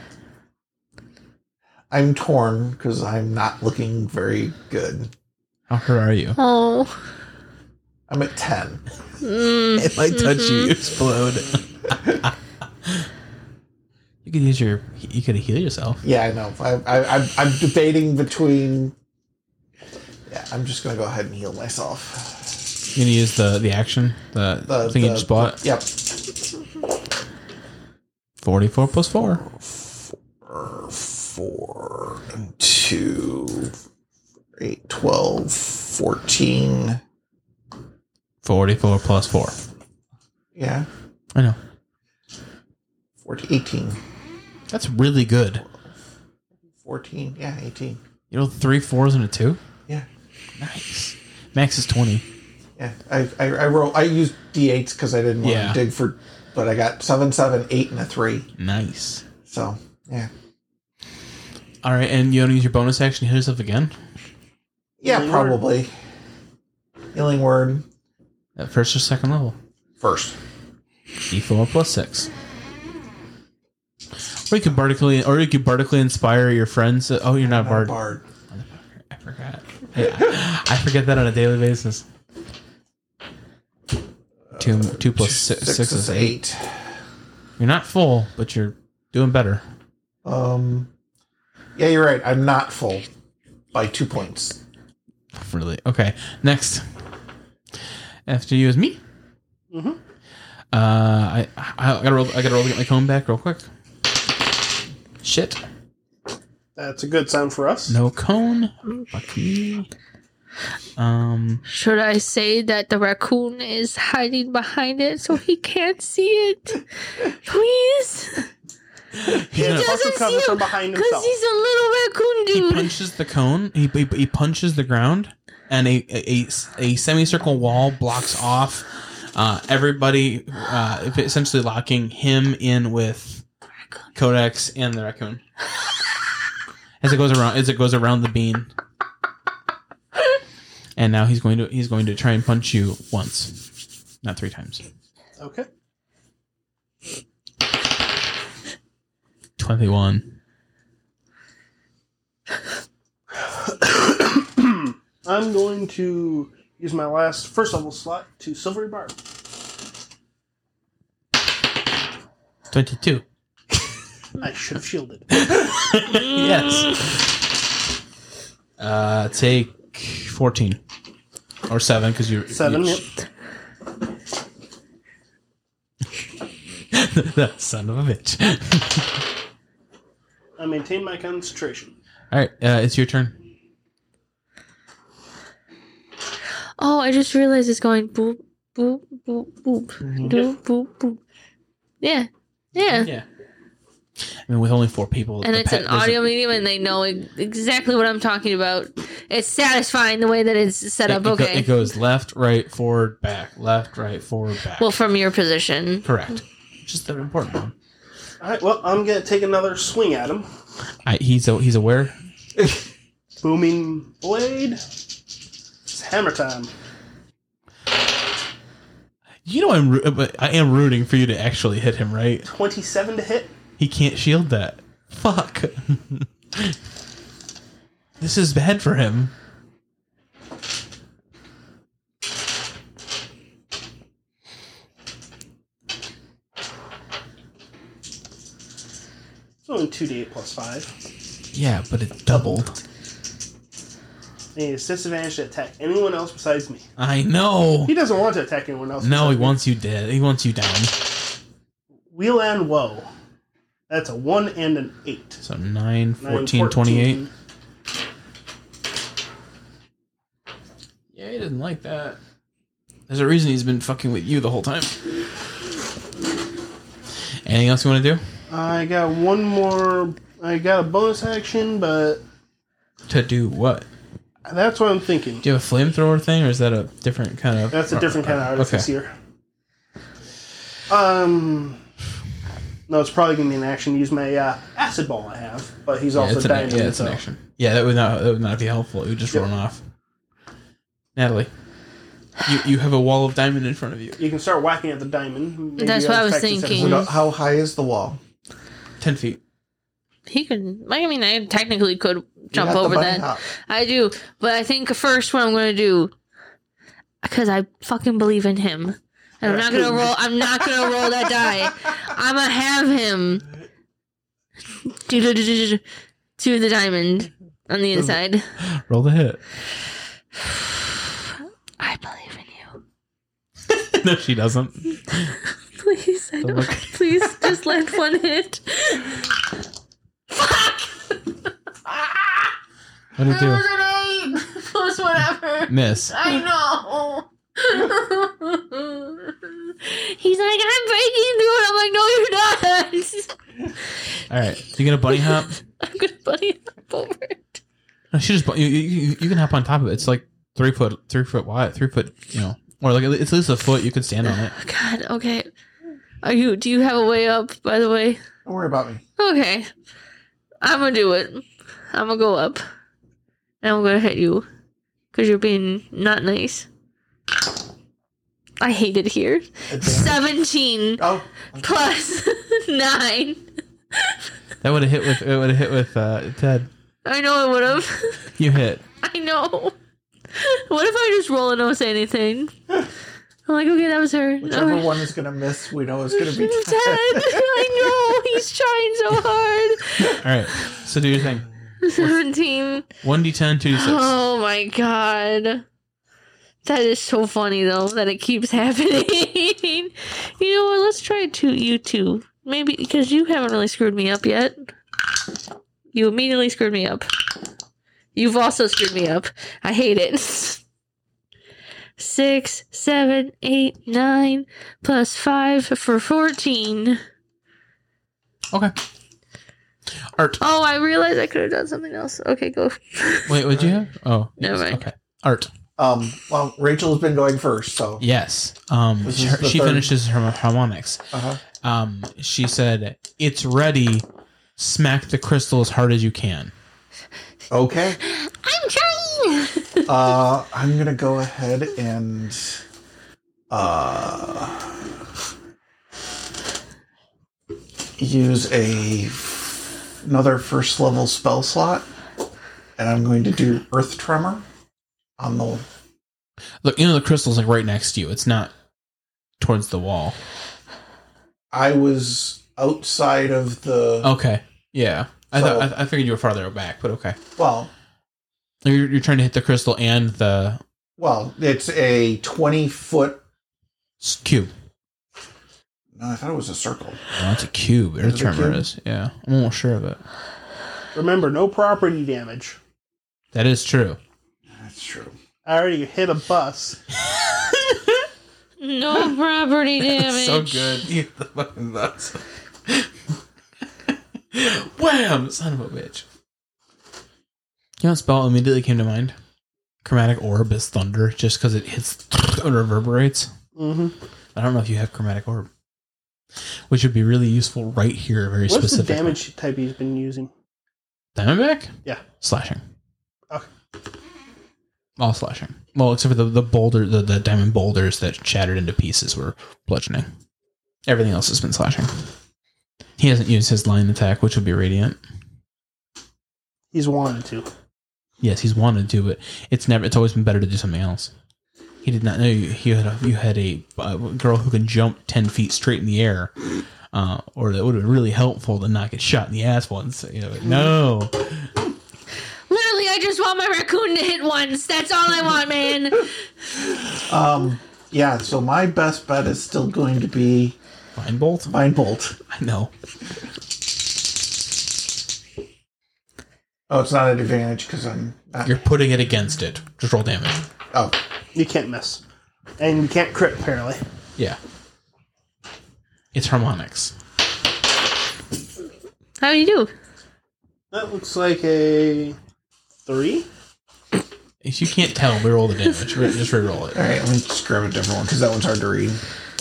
I'm torn because I'm not looking very good. How hurt are you? Oh, I'm at ten. mm, If I touch you, you explode. You could use your. You could heal yourself. Yeah, I know. I, I, I'm, I'm debating between. Yeah, I'm just gonna go ahead and heal myself. You're gonna use the the action, the, The thing you the- just bought. Yep. Forty-four plus four. Four, four, and two, eight, twelve, fourteen. Forty-four plus four. Yeah, I know. fourteen, eighteen. That's really good. fourteen, yeah, eighteen. You rolled three fours and a two. Yeah, Nice. Max is twenty. yeah. I I, I roll. I used d eights because I didn't want Yeah. to dig for, but I got seven, seven, eight, and a three. Nice. So yeah, All right, and you want to use your bonus action to hit yourself again? yeah, Healing word. probably. Healing word At first or second level. first. D four plus six. Or you could bardically, or you could bardically inspire your friends. Oh, you're not a Not a bard. bard. I forgot. Yeah, I forget that on a daily basis. Two, two plus six, Six, six is is eight. eight. You're not full, but you're doing better. Um, yeah, you're right. I'm not full by two points. Really? Okay. Next. After you is me. Mm-hmm. Uh, I I gotta roll. I gotta roll to get my cone back real quick. Shit. That's a good sound for us. No cone. Fuck me. Um. should I say that the raccoon is hiding behind it so he can't see it? Please, He's gonna- Also doesn't cover see from him behind because himself. he's a little raccoon he dude. punches the cone. He, he he punches the ground, and a a, a semicircle wall blocks off uh, everybody, uh, essentially locking him in with Codex and the raccoon as it goes around as it goes around the bean. and now he's going to he's going to try and punch you once, not three times. Okay. Twenty-one. I'm going to use my last first level slot to Silvery Barb. Twenty-two. I should have shielded. Yes. Uh, take fourteen or seven because you're Seven, you- yep. That son of a bitch. I maintain my concentration. All right, uh, it's your turn. Oh, I just realized it's going boop, boop, boop, boop, Mhm. boop, boop, boop. Yeah. Yeah. Yeah. I mean, with only four people, And the it's pet- an there's a- audio medium, and they know e- exactly what I'm talking about. It's satisfying the way that it's set it- up. it, go- Okay. it goes left, right, forward, back, left, right, forward, back. Well, from your position. correct. Just the important one. All right, well, I'm going to take another swing at him. I, he's a, he's aware. Booming blade. It's hammer time. You know, I'm ro- but I am rooting for you to actually hit him, right? twenty-seven to hit. He can't shield that. Fuck. This is bad for him. It's only two d eight plus five. Yeah, but it doubled. And he has disadvantage to attack anyone else besides me. I know. He doesn't want to attack anyone else. No, he besides me. wants you dead. He wants you down. Wheel and woe. That's a one and an eight. So nine, Nine, fourteen, twenty-eight. Yeah, he doesn't like that. There's a reason he's been fucking with you the whole time. Anything else you want to do? I got one more. I got a bonus action, but To do what? that's what I'm thinking. Do you have a flamethrower thing, or is that a different kind of... That's a different kind of artifice Okay. here. Um, no, it's probably gonna be an action. Use my uh, acid ball I have, but he's Yeah, also it's an, diamond. yeah, it's so. an action. Yeah, that would not that would not be helpful. It would just Yep. run off. Natalie, you you have a wall of diamond in front of you. You can start whacking at the diamond. Maybe That's what I was practice thinking. episodes. How high is the wall? Ten feet. He could. I mean, I technically could You jump got the over bunny that. hop. I do, but I think first what I'm going to do, because I fucking believe in him, and I'm not gonna roll. I'm not gonna roll that die. I'm gonna have him do do- do- do- do- to the diamond on the inside. Roll the hit. I believe in you. No, she doesn't. Please, I Don't don't. look- Please, just land one hit. Fuck! What did it do? an eight plus whatever. Miss. I know. He's like, I'm breaking through it. I'm like, no, you're not. All right. So you gonna bunny hop? I'm gonna bunny hop over it. No, she just you, you, you can hop on top of it. It's like three foot, three foot wide, three foot. You know, or like it's at least a foot. You could stand on it. God, okay. Are you? Do you have a way up? By the way. Don't worry about me. Okay. I'm gonna do it. I'm gonna go up, and I'm gonna hit you, cause you're being not nice. I hate it here. Advantage. Seventeen Oh, plus nine. That would have hit with. It would have hit with uh, Ted. I know it would have. You hit. I know. What if I just roll and don't say anything? I'm like, okay, that was her. whichever Okay. one is gonna miss, we know is gonna be Ted. Ted. I know. He's trying so hard. All right. So do your thing. Seventeen. One d ten, two d six. Oh my god. That is so funny though that it keeps happening. You know what? Let's try it to you two. Maybe because you haven't really screwed me up yet. You immediately screwed me up. You've also screwed me up. I hate it. Six, seven, eight, nine, plus five for fourteen. Okay. Art. Oh, I realized I could have done something else. Okay, go. Wait, what'd you have? Oh, Never yes, mind. Okay. Art. Um, well, Rachel has been going first, so Yes. Um, This is her- the she third. finishes her harmonics. uh-huh. Um, she said, "It's ready. Smack the crystal as hard as you can." Okay. I'm trying. uh, I'm gonna go ahead and uh, use a another first level spell slot, and I'm going to do Earth Tremor on the. Look, you know the crystal's like right next to you. It's not towards the wall. I was outside of the. Okay. Yeah. I So- thought I, I figured you were farther back, but okay. Well, You're, you're trying to hit the crystal and the well, it's a twenty foot. s- cube. No, I thought it was a circle. Oh, it's a cube. Is Earth it a tremor cube? is. Yeah. I'm almost sure of it. Remember, no property damage. That is true. That's true. I already hit a bus. No property damage. So good. Eat the fucking nuts. Wham! Son of a bitch. You know what spell immediately came to mind? Chromatic Orb is thunder, just because it hits and reverberates. Mm-hmm. I don't know if you have Chromatic Orb. Which would be really useful right here, very What's the specific. damage type he's been using? Diamondback? Yeah. Slashing. Okay. All slashing. Well, except for the, the boulder, the, the diamond boulders that shattered into pieces were bludgeoning. Everything else has been slashing. He hasn't used his line attack, which would be radiant. He's wanted to. Yes, he's wanted to, but it's never. It's always been better to do something else. He did not know you, you had a, you had a, uh girl who can jump ten feet straight in the air, uh, or that would have been really helpful to not get shot in the ass once. You know, no. Literally, I just want my raccoon to hit once. That's all I want, man. Um. Yeah. So my best bet is still going to be Vine bolt. Vine Bolt. I know. Oh, it's not an advantage because I'm. Not, You're putting it against it. Just roll damage. oh, You can't miss. And you can't crit, apparently. Yeah. It's harmonics. How do you do? That looks like a three. If you can't tell, reroll the damage. Re- Just reroll it. all right. Let me just grab a different one because that one's hard to read.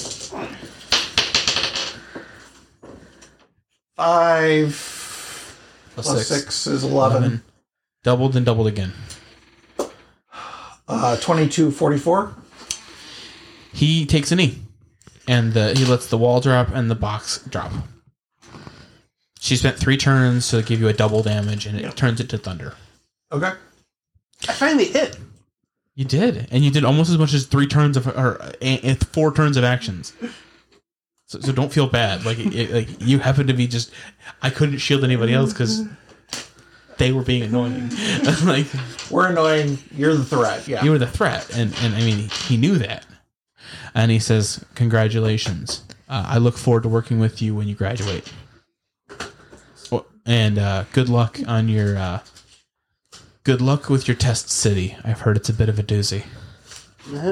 Five Plus, plus six. six, is eleven. eleven. Doubled and doubled again. Uh, twenty-two, forty-four. He takes a knee. And the, he lets the wall drop and the box drop. She spent three turns to give you a double damage, and it Yep. turns it to thunder. Okay. I finally hit. You did. And you did almost as much as three turns of, or uh, a- four turns of actions. So, so don't feel bad. Like, it, like you happen to be just, I couldn't shield anybody else because they were being annoying. Like, We're annoying. You're the threat. Yeah. you were the threat, and and I mean he knew that, and he says, "Congratulations! Uh, I look forward to working with you when you graduate, well, and uh, good luck on your uh, good luck with your test city. I've heard it's a bit of a doozy." Uh-huh.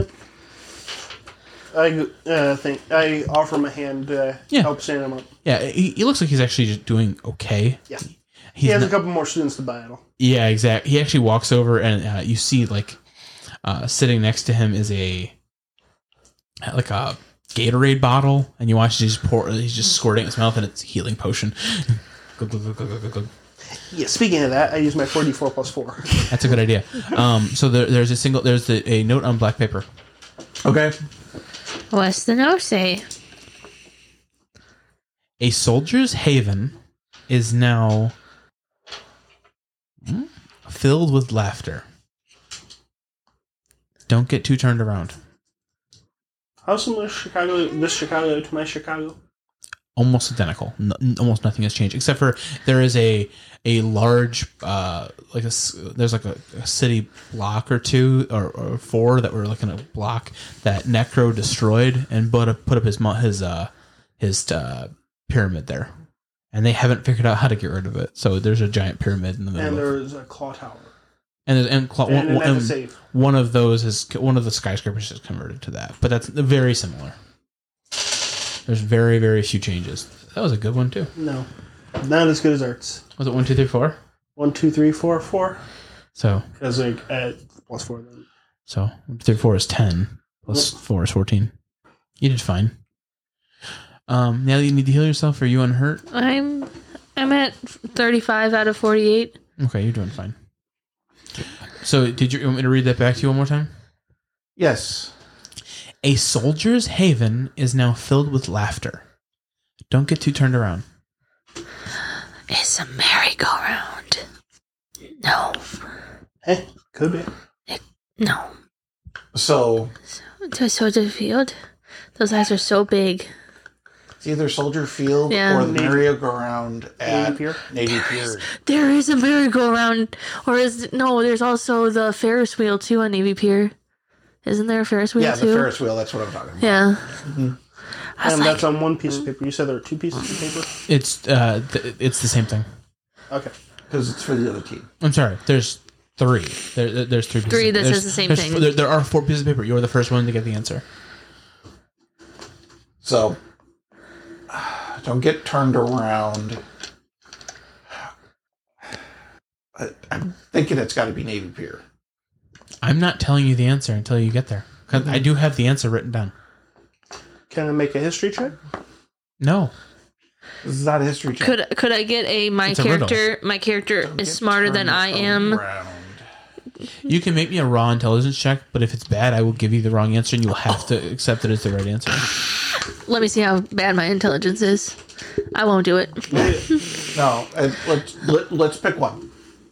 I uh, think I offer my hand to Yeah. help stand him up. Yeah, he, he looks like he's actually just doing okay. Yeah. He's He has not- a couple more students to battle. Yeah, exactly. He actually walks over, and uh, you see like uh, sitting next to him is a like a Gatorade bottle, and you watch he's pour. He's just squirting his mouth, and it's a healing potion. Glug, glug, glug, glug, glug, glug. Yeah, speaking of that, I use my four d four plus four. That's a good idea. Um, so there, there's a single. There's the, a note on black paper. okay. What's the note say? A soldier's haven is now hmm, filled with laughter. Don't get too turned around. How similar is Chicago, this Chicago to my Chicago? Almost identical. No, almost nothing has changed except for there is a a large uh like a s- there's like a, a city block or two or, or four that were like in a block that Necro destroyed and put up, put up his mo- his uh his uh pyramid there, and they haven't figured out how to get rid of it. So there's a giant pyramid in the middle. And of, there is a claw tower. and there's- and, cl- And one, an one, F S A. one of those is one of the skyscrapers is converted to that, but that's very similar. There's very very few changes. That was a good one too. No. Not as good as Arts. Was it one, two, three, four? One, two, three, four, four. So, Because like at plus four then. so one, two, three, four is ten. Plus four is fourteen. You did fine. Um, now you need to heal yourself. Are you unhurt? I'm I'm at thirty-five out of forty-eight. Okay, you're doing fine. So, did you want me to read that back to you one more time? Yes. A soldier's haven is now filled with laughter. Don't get too turned around. It's a merry-go-round. No. Hey, could be. No. So To Soldier Field? Those eyes are so big. it's either Soldier Field Yeah. or the Navy- merry-go-round at Navy Pier? Navy Pier. There is a merry-go-round. Or is... No, there's also the Ferris wheel, too, on Navy Pier. Isn't there a Ferris wheel, Yeah, too? the Ferris wheel. That's what I'm talking about. Yeah. I was And like, that's on one piece of paper. You said there are two pieces of paper? It's uh, th- it's the same thing. Okay. Because it's for the other team. I'm sorry. There's three. There, there- there's three. Pieces. Three that There's- says the same there's- thing. There, there are four pieces of paper. You're the first one to get the answer. So don't get turned around. I, I'm thinking it's got to be Navy Pier. I'm not telling you the answer until you get there. 'Cause I do have the answer written down. Can I make a history check? No. This is not a history check. could could I get a my It's a riddle. character? My character Don't is get smarter than turned I am. around. You can make me a raw intelligence check, but if it's bad, I will give you the wrong answer, and you'll have to accept it as the right answer. Let me see how bad my intelligence is. I won't do it. No, uh, let's let, let's pick one.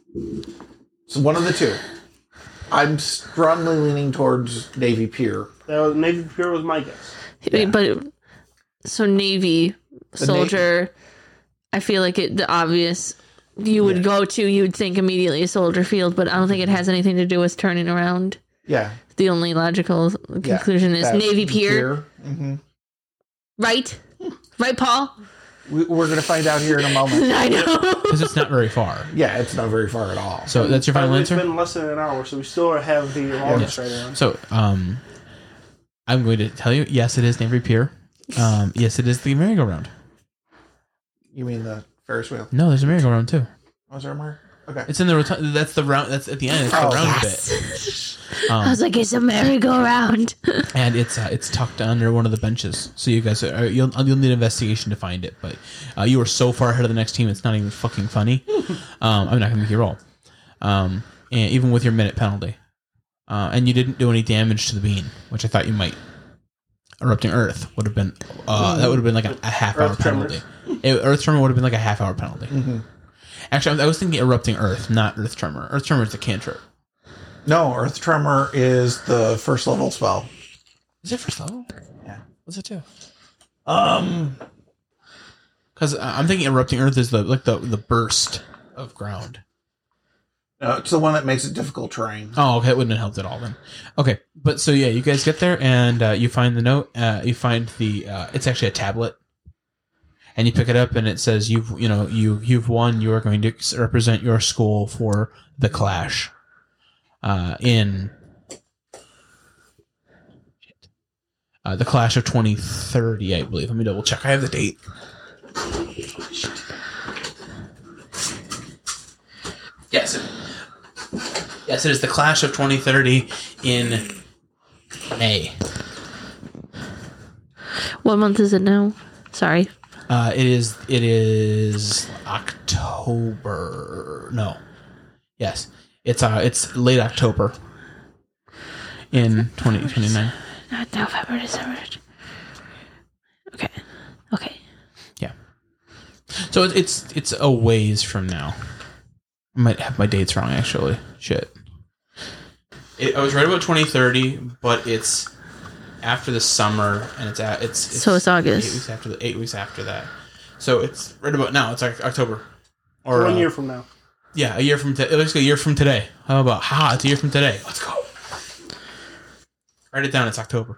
So one of the two. I'm strongly leaning towards Navy Pier. That was, Navy Pier was my guess. Yeah. But so Navy soldier, I feel like it the obvious you would Yeah. go to, you would think immediately a Soldier Field, but I don't think it has anything to do with turning around. Yeah. The only logical yeah, conclusion is that- Navy Pier, hmm right? Right, Paul? We, we're going to find out here in a moment. I know. Because it's not very far. Yeah, it's not very far at all. So that's your final By the way, it's answer? been less than an hour, so we still have the longest right around. So, um, I'm going to tell you, yes, it is Navy Pier. Um, yes, it is the merry-go-round. You mean the Ferris wheel? No, there's a merry-go-round too. Was there more? Okay. It's in the rotunda. That's the round. That's at the end. It's the Oh, round Yes. bit. I Um, was like, it's a merry-go-round. and it's uh, it's tucked under one of the benches. So you guys, are, you'll you'll need investigation to find it. But uh, you were so far ahead of the next team, it's not even fucking funny. Um, I'm not gonna make you roll. Um, and even with your minute penalty, uh, and you didn't do any damage to the bean, which I thought you might. Erupting Earth would have been uh, that would have been like a, a half hour Earth tremors. penalty. It, Earth tremor would have been like a half hour penalty. Mhm. Actually, I was thinking erupting Earth, not Earth tremor. Earth tremor is a cantrip. No, Earth Tremor is the first level spell. Is it first level? Yeah. What's it do? Um, Because I'm thinking erupting Earth is the like the the burst of ground. no, it's the one that makes it difficult terrain. Oh, okay, it wouldn't have helped at all then. Okay, but so yeah, you guys get there and uh, you find the note. Uh, you find the uh, it's actually a tablet, and you pick it up and it says you've you know you you've won. You are going to represent your school for the Clash. Uh, in uh, the Clash of twenty thirty, I believe. Let me double check. I have the date. Yes, it, yes, it is the Clash of twenty thirty in May. What month is it now? Sorry. Uh, it is. It is October. No. Yes, it's uh, it's late October in twenty twenty nine. Not November, December. Okay. Okay. Yeah. So it's it's it's a ways from now. I might have my dates wrong actually. Shit. It, I was right about twenty thirty, but it's after the summer, and it's at it's, it's So it's August. Eight weeks after the eight weeks after that. So it's right about now. It's like October, or One uh, year from now. yeah, a year from today. It looks like a year from today. How about ha? It's a year from today. Let's go. Write it down. It's October.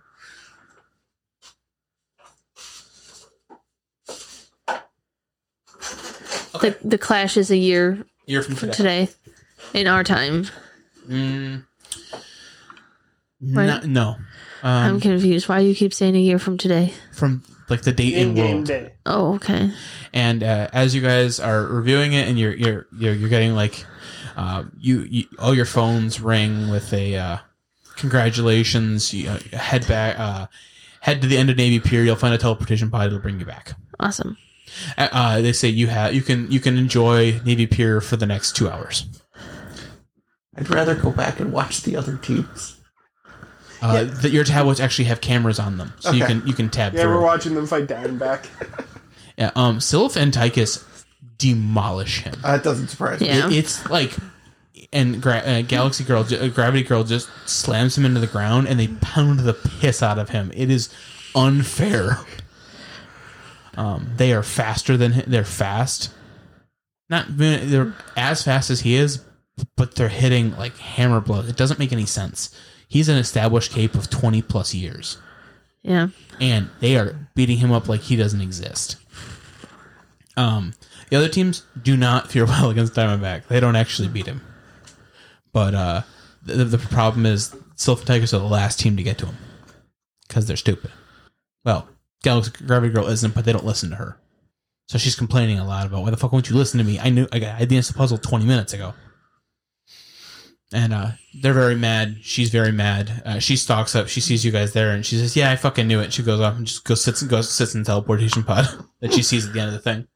Okay. The the Clash is a year Year from from today. today. In our time. Mm, Right. no, no. I'm Um, confused. Why do you keep saying a year from today? from like the date in In game world. day. Oh, okay. And uh, as you guys are reviewing it, and you're you're you're, you're getting like, uh, you, you all your phones ring with a uh, congratulations. You uh, head back, uh, head to the end of Navy Pier. You'll find a teleportation pod. It'll bring you back. Awesome. Uh, uh, they say you have you can you can enjoy Navy Pier for the next two hours. I'd rather go back and watch the other teams. Uh, that your tablets actually have cameras on them, so you Okay. can you can tab Yeah, through. we're watching them fight Diamondback. Yeah, um, Sylph and Tychus demolish him. Uh, it doesn't surprise me. Yeah. It- it's like, and Gra- uh, Galaxy Girl, ju- uh, Gravity Girl just slams him into the ground, and they pound the piss out of him. It is unfair. Um, they are faster than hi- they're fast. Not they're as fast as he is, but they're hitting like hammer blows. It doesn't make any sense. He's an established cape of twenty plus years, Yeah. and they are beating him up like he doesn't exist. Um, the other teams do not fare well against Diamondback. They don't actually beat him. But uh, the, the problem is Sylph and Tychus are the last team to get to him because they're stupid. Well, Galaxy Gravity Girl isn't, but they don't listen to her. So she's complaining a lot about, why the fuck won't you listen to me? I knew I, got, I had the answer puzzle twenty minutes ago. And uh, they're very mad. She's very mad. Uh, she stalks up. She sees you guys there, and she says, "Yeah, I fucking knew it." She goes off and just goes sits and goes sits in the teleportation pod that she sees at the end of the thing.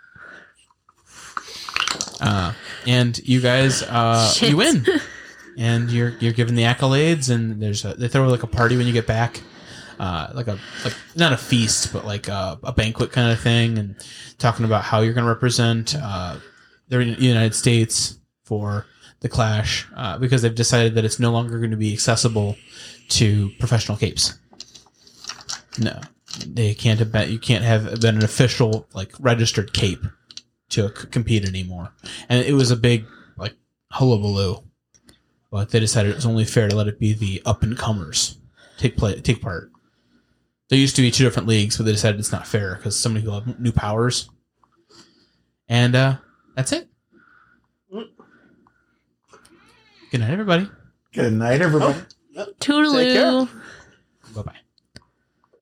Uh, and you guys, uh, Shit. you win, and you're you're given the accolades, and there's a, they throw like a party when you get back, uh, like a like not a feast, but like a, a banquet kind of thing, and talking about how you're going to represent uh, the United States for the Clash, uh, because they've decided that it's no longer going to be accessible to professional capes. No, they can't have been, you can't have been an official like registered cape to c- compete anymore. And it was a big like hullabaloo, but they decided it was only fair to let it be the up and comers take play take part. There used to be two different leagues, but they decided it's not fair because so many people have new powers. And uh, that's it. Good night, everybody. Good night, everybody. Take care. Toodaloo. Bye bye.